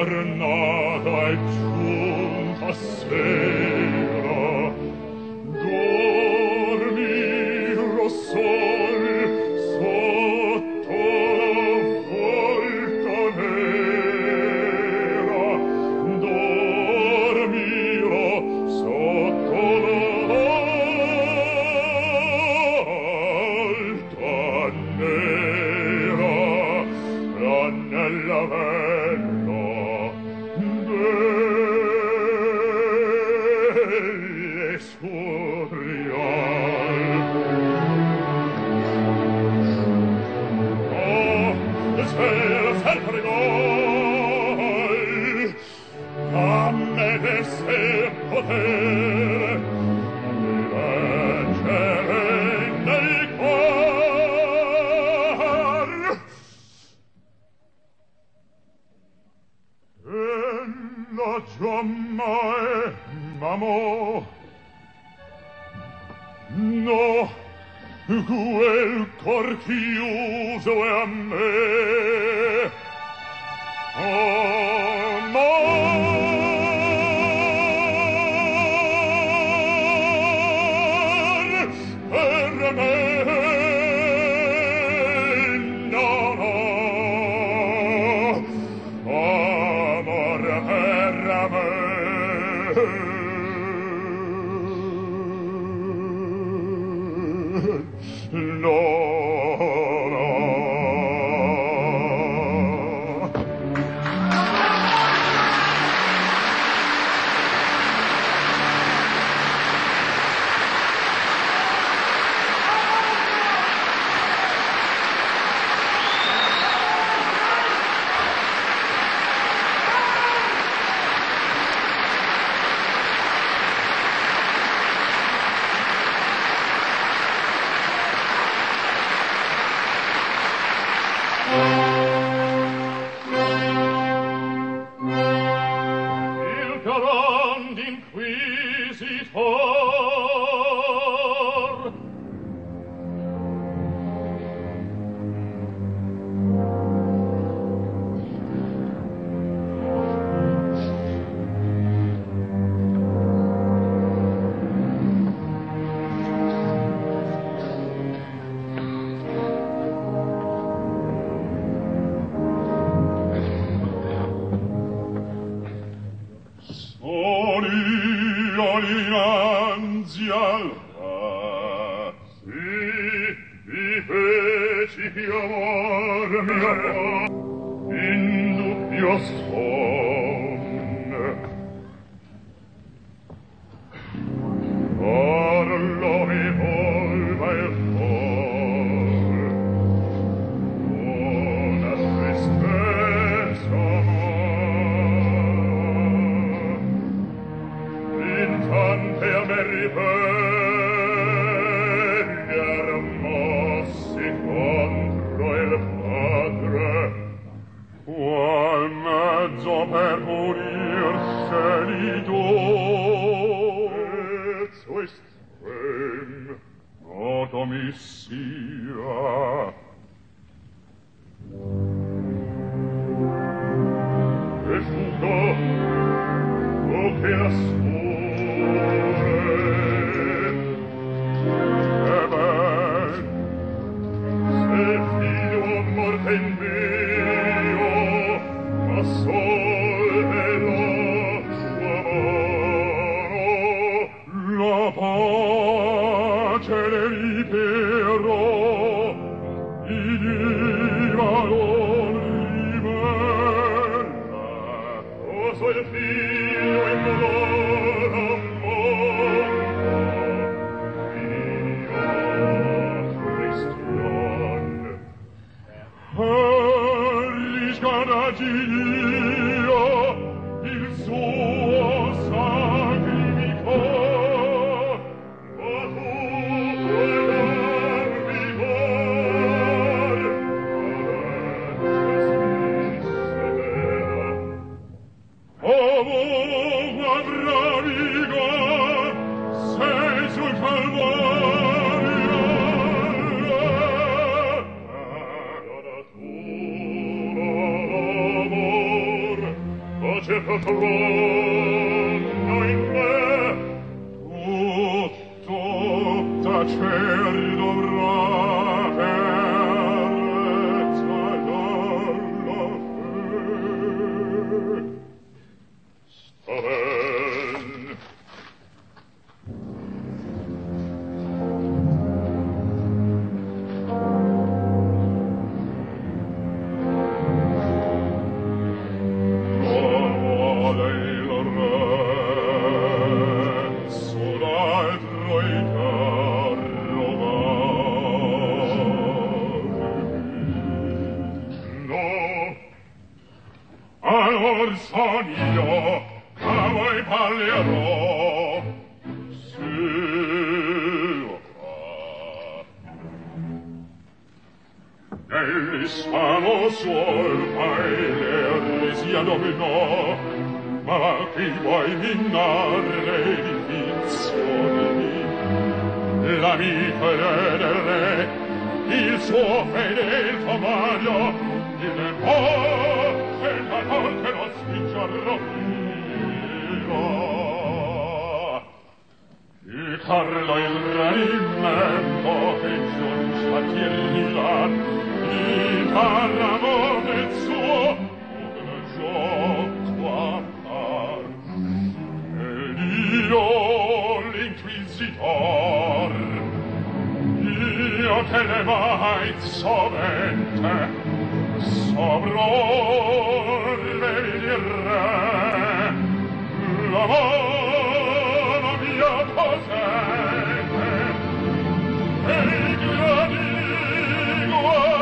giornata è giunta sera No, quel cor chiuso è a me. Amor per me. No, no. Amor per me. No, no. Il grande inquisitor dinanzi al re. Sì, mi feci chiamar mio in dubbio sonne. Parlo mi volva il cor, una tristezza tante a me ripeglier mossi contro il padre, qual mezzo per punirceli tu. Et suis strem, noto mi sia. E fugo, o che la in mio, ma solvelo tua mano, la pace le libero, idiva non ribella, o sol figlio in dolor amor, Dio, il suo sacrifico, ma tu puoi darmi cor, adesso si severa. Oh, bravigo, sei sul Calvario, certo trono in me, tutto tacer dovrà terrezza dalla fe. Sta ben. Son io, a voi parlerò, sì, nell'ispano suo il sia dominò, ma chi vuoi minar le finzioni, la dell'amico e del re, il suo fedel compagno, il nemico senza tal che non spinge a rovina. Il Carlo il renimento che giunge a tirila, il paramo del suo gioco a far. Ed io l'inquisitor, io che le mai sovente sovrò le dire la mano mia cosente e il gradiguato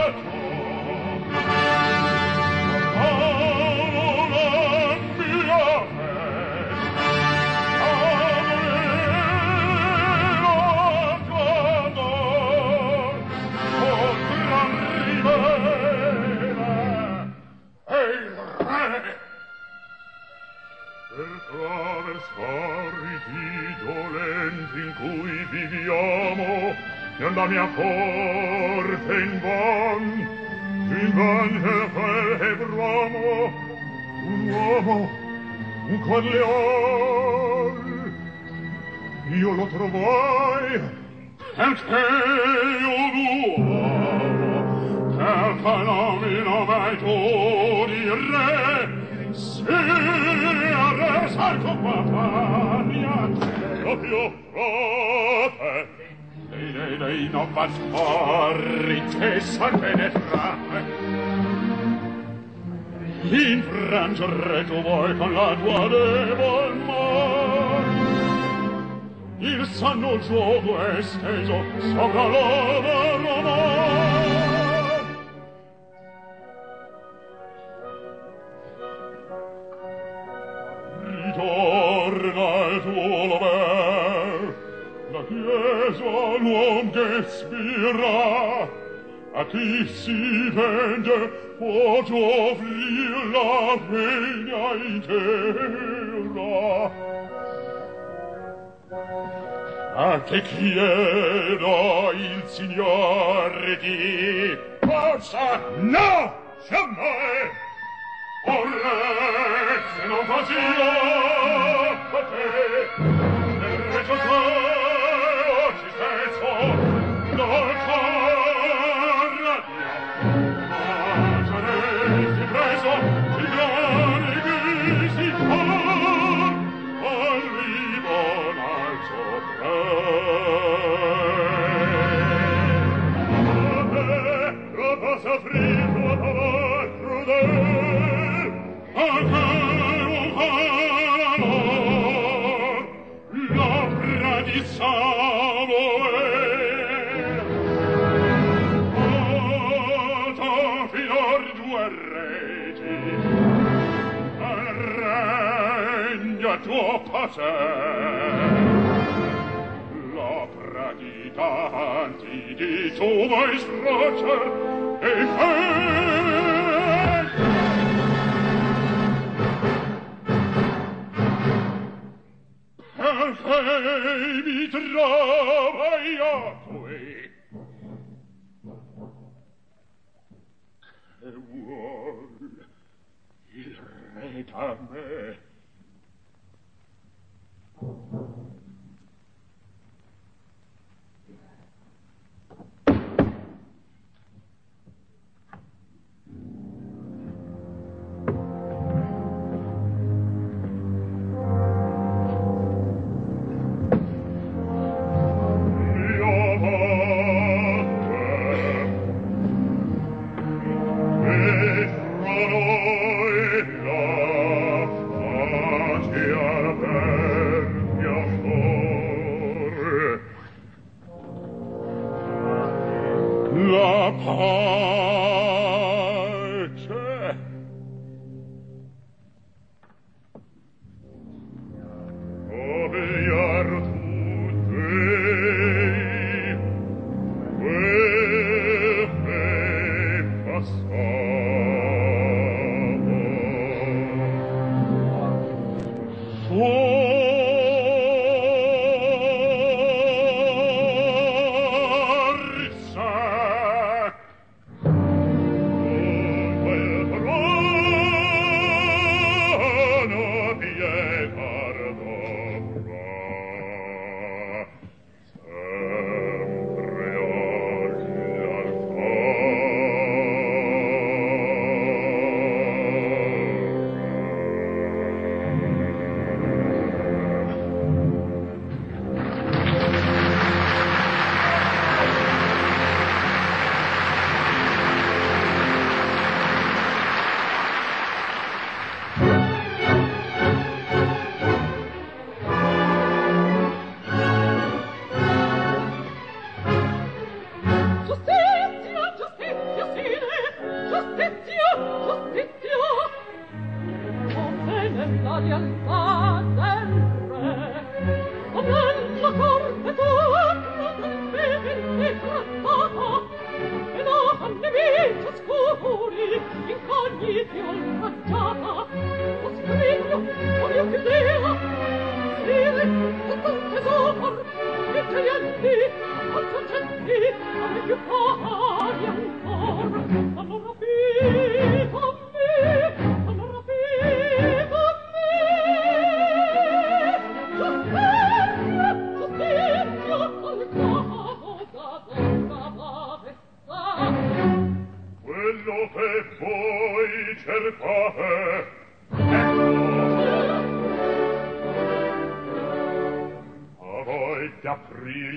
la mia per traversare i dolenti in cui viviamo nella mia forte in van che bramo un uomo, un cuor leal. Io lo trovai perché io l'uomo per fenomeno mai tu dire sì, adesso al tuo compagna proprio frate. Lei non va sforri che sa penetrare. Infrangere tu vuoi con la tua debol man il sanno gioco è steso sopra l'overo mar. Ritorna il tuo lover, la chiesa l'uom che spira, a chi si vende può offrir la regna intera. A che chiedo il Signore di forza? No! Jamais! Orre, se non così a te, nel regio tuo ci stesso, dal carradio, ma saresti preso di grani visi far, arrivano al sopra. A te, passa fritto a favor, crudel, anche un amor, l'opera di Samuel. Alto finor due regi, al regno tuo passer. L'opera di tanti di tu vuoi sfrocciar e che mi trova io qui che vuol il re da me.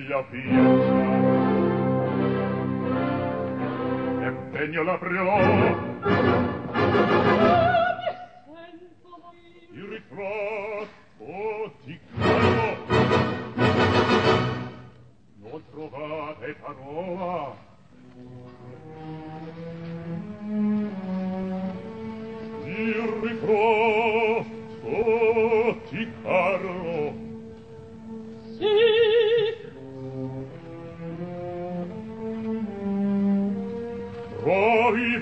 figlia pietà. E degno la priò. Il ritratto di Carlo. Non trovate parola. Il ritratto di Carlo. Sì. Tra i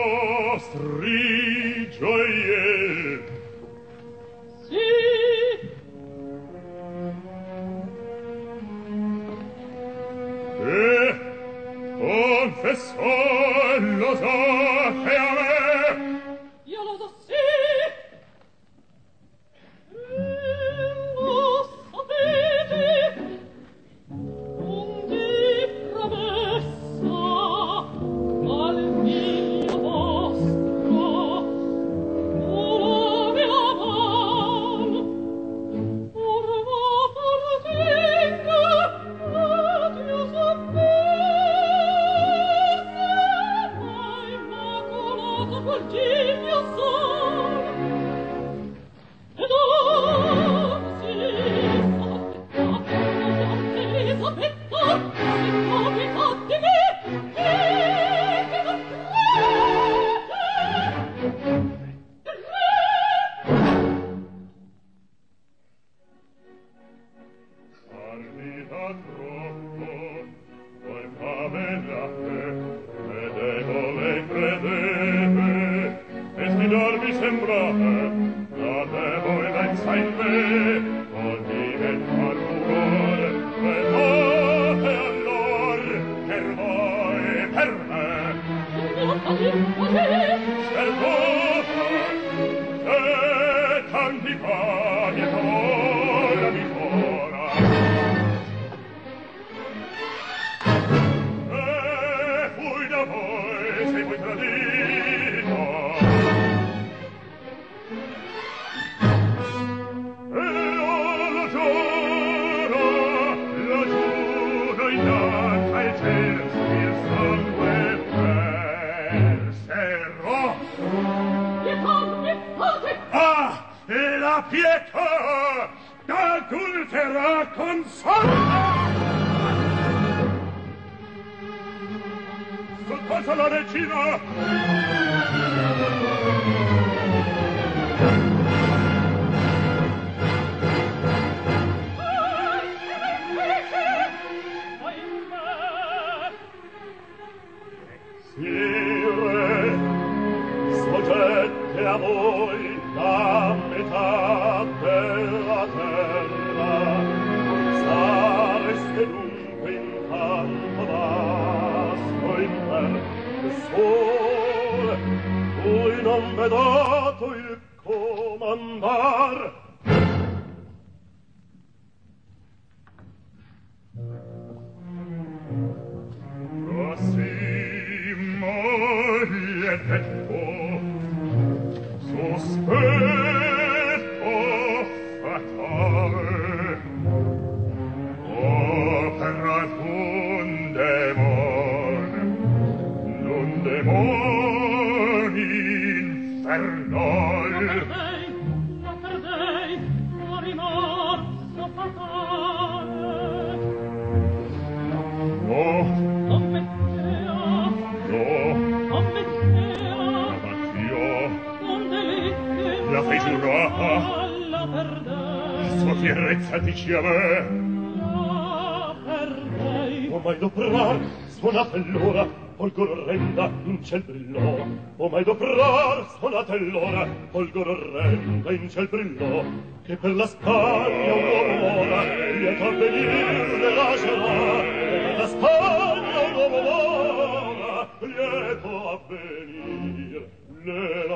vostri gioielli. Sì. E confessò lo so che a me. Io lo so, sì. Lo sapete, un di promessa al figlio vostro, muove la mano, orma partenga, addio sapete, ma immacolato quel giglio sol. Ed anzi, Elisabetta, si capita di me, che non Ardita troppo, voi favelate, vedevo le credete, e sfidarvi sembrate, date voi lenza in me, col diventar furore, e fate allor, per voi, per me. Servota, se tanti pani e favore mi fora. E fui da voi, se voi tradito. E lo giuro innanzi al cielo, il sangue verserò. Ah, e la pietà d'adultera consorte! Sottosa la regina! Sire, soggette a voi la metà della terra, sareste dunque intanto vasto inver e sole, cui non vedato il comandar. Così moglie detto, sospetto fatale, opera d'un demon infernal. Non perdei, un rimorso fatale. No, Non mettea, no, non mettea, Amatio, non delitto, la fai giurata, la perdei, sua fierezza dici a me. la perdei. O mai doprar, suonate l'ora, folgor orrenda in ciel brillò. O mai doprar, suonate l'ora, folgor orrenda in ciel brillò. Che per la Spagna un uomo muora, lieto avvenir le lascerà. Che per la Spagna un uomo muora, lieto avvenir le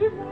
di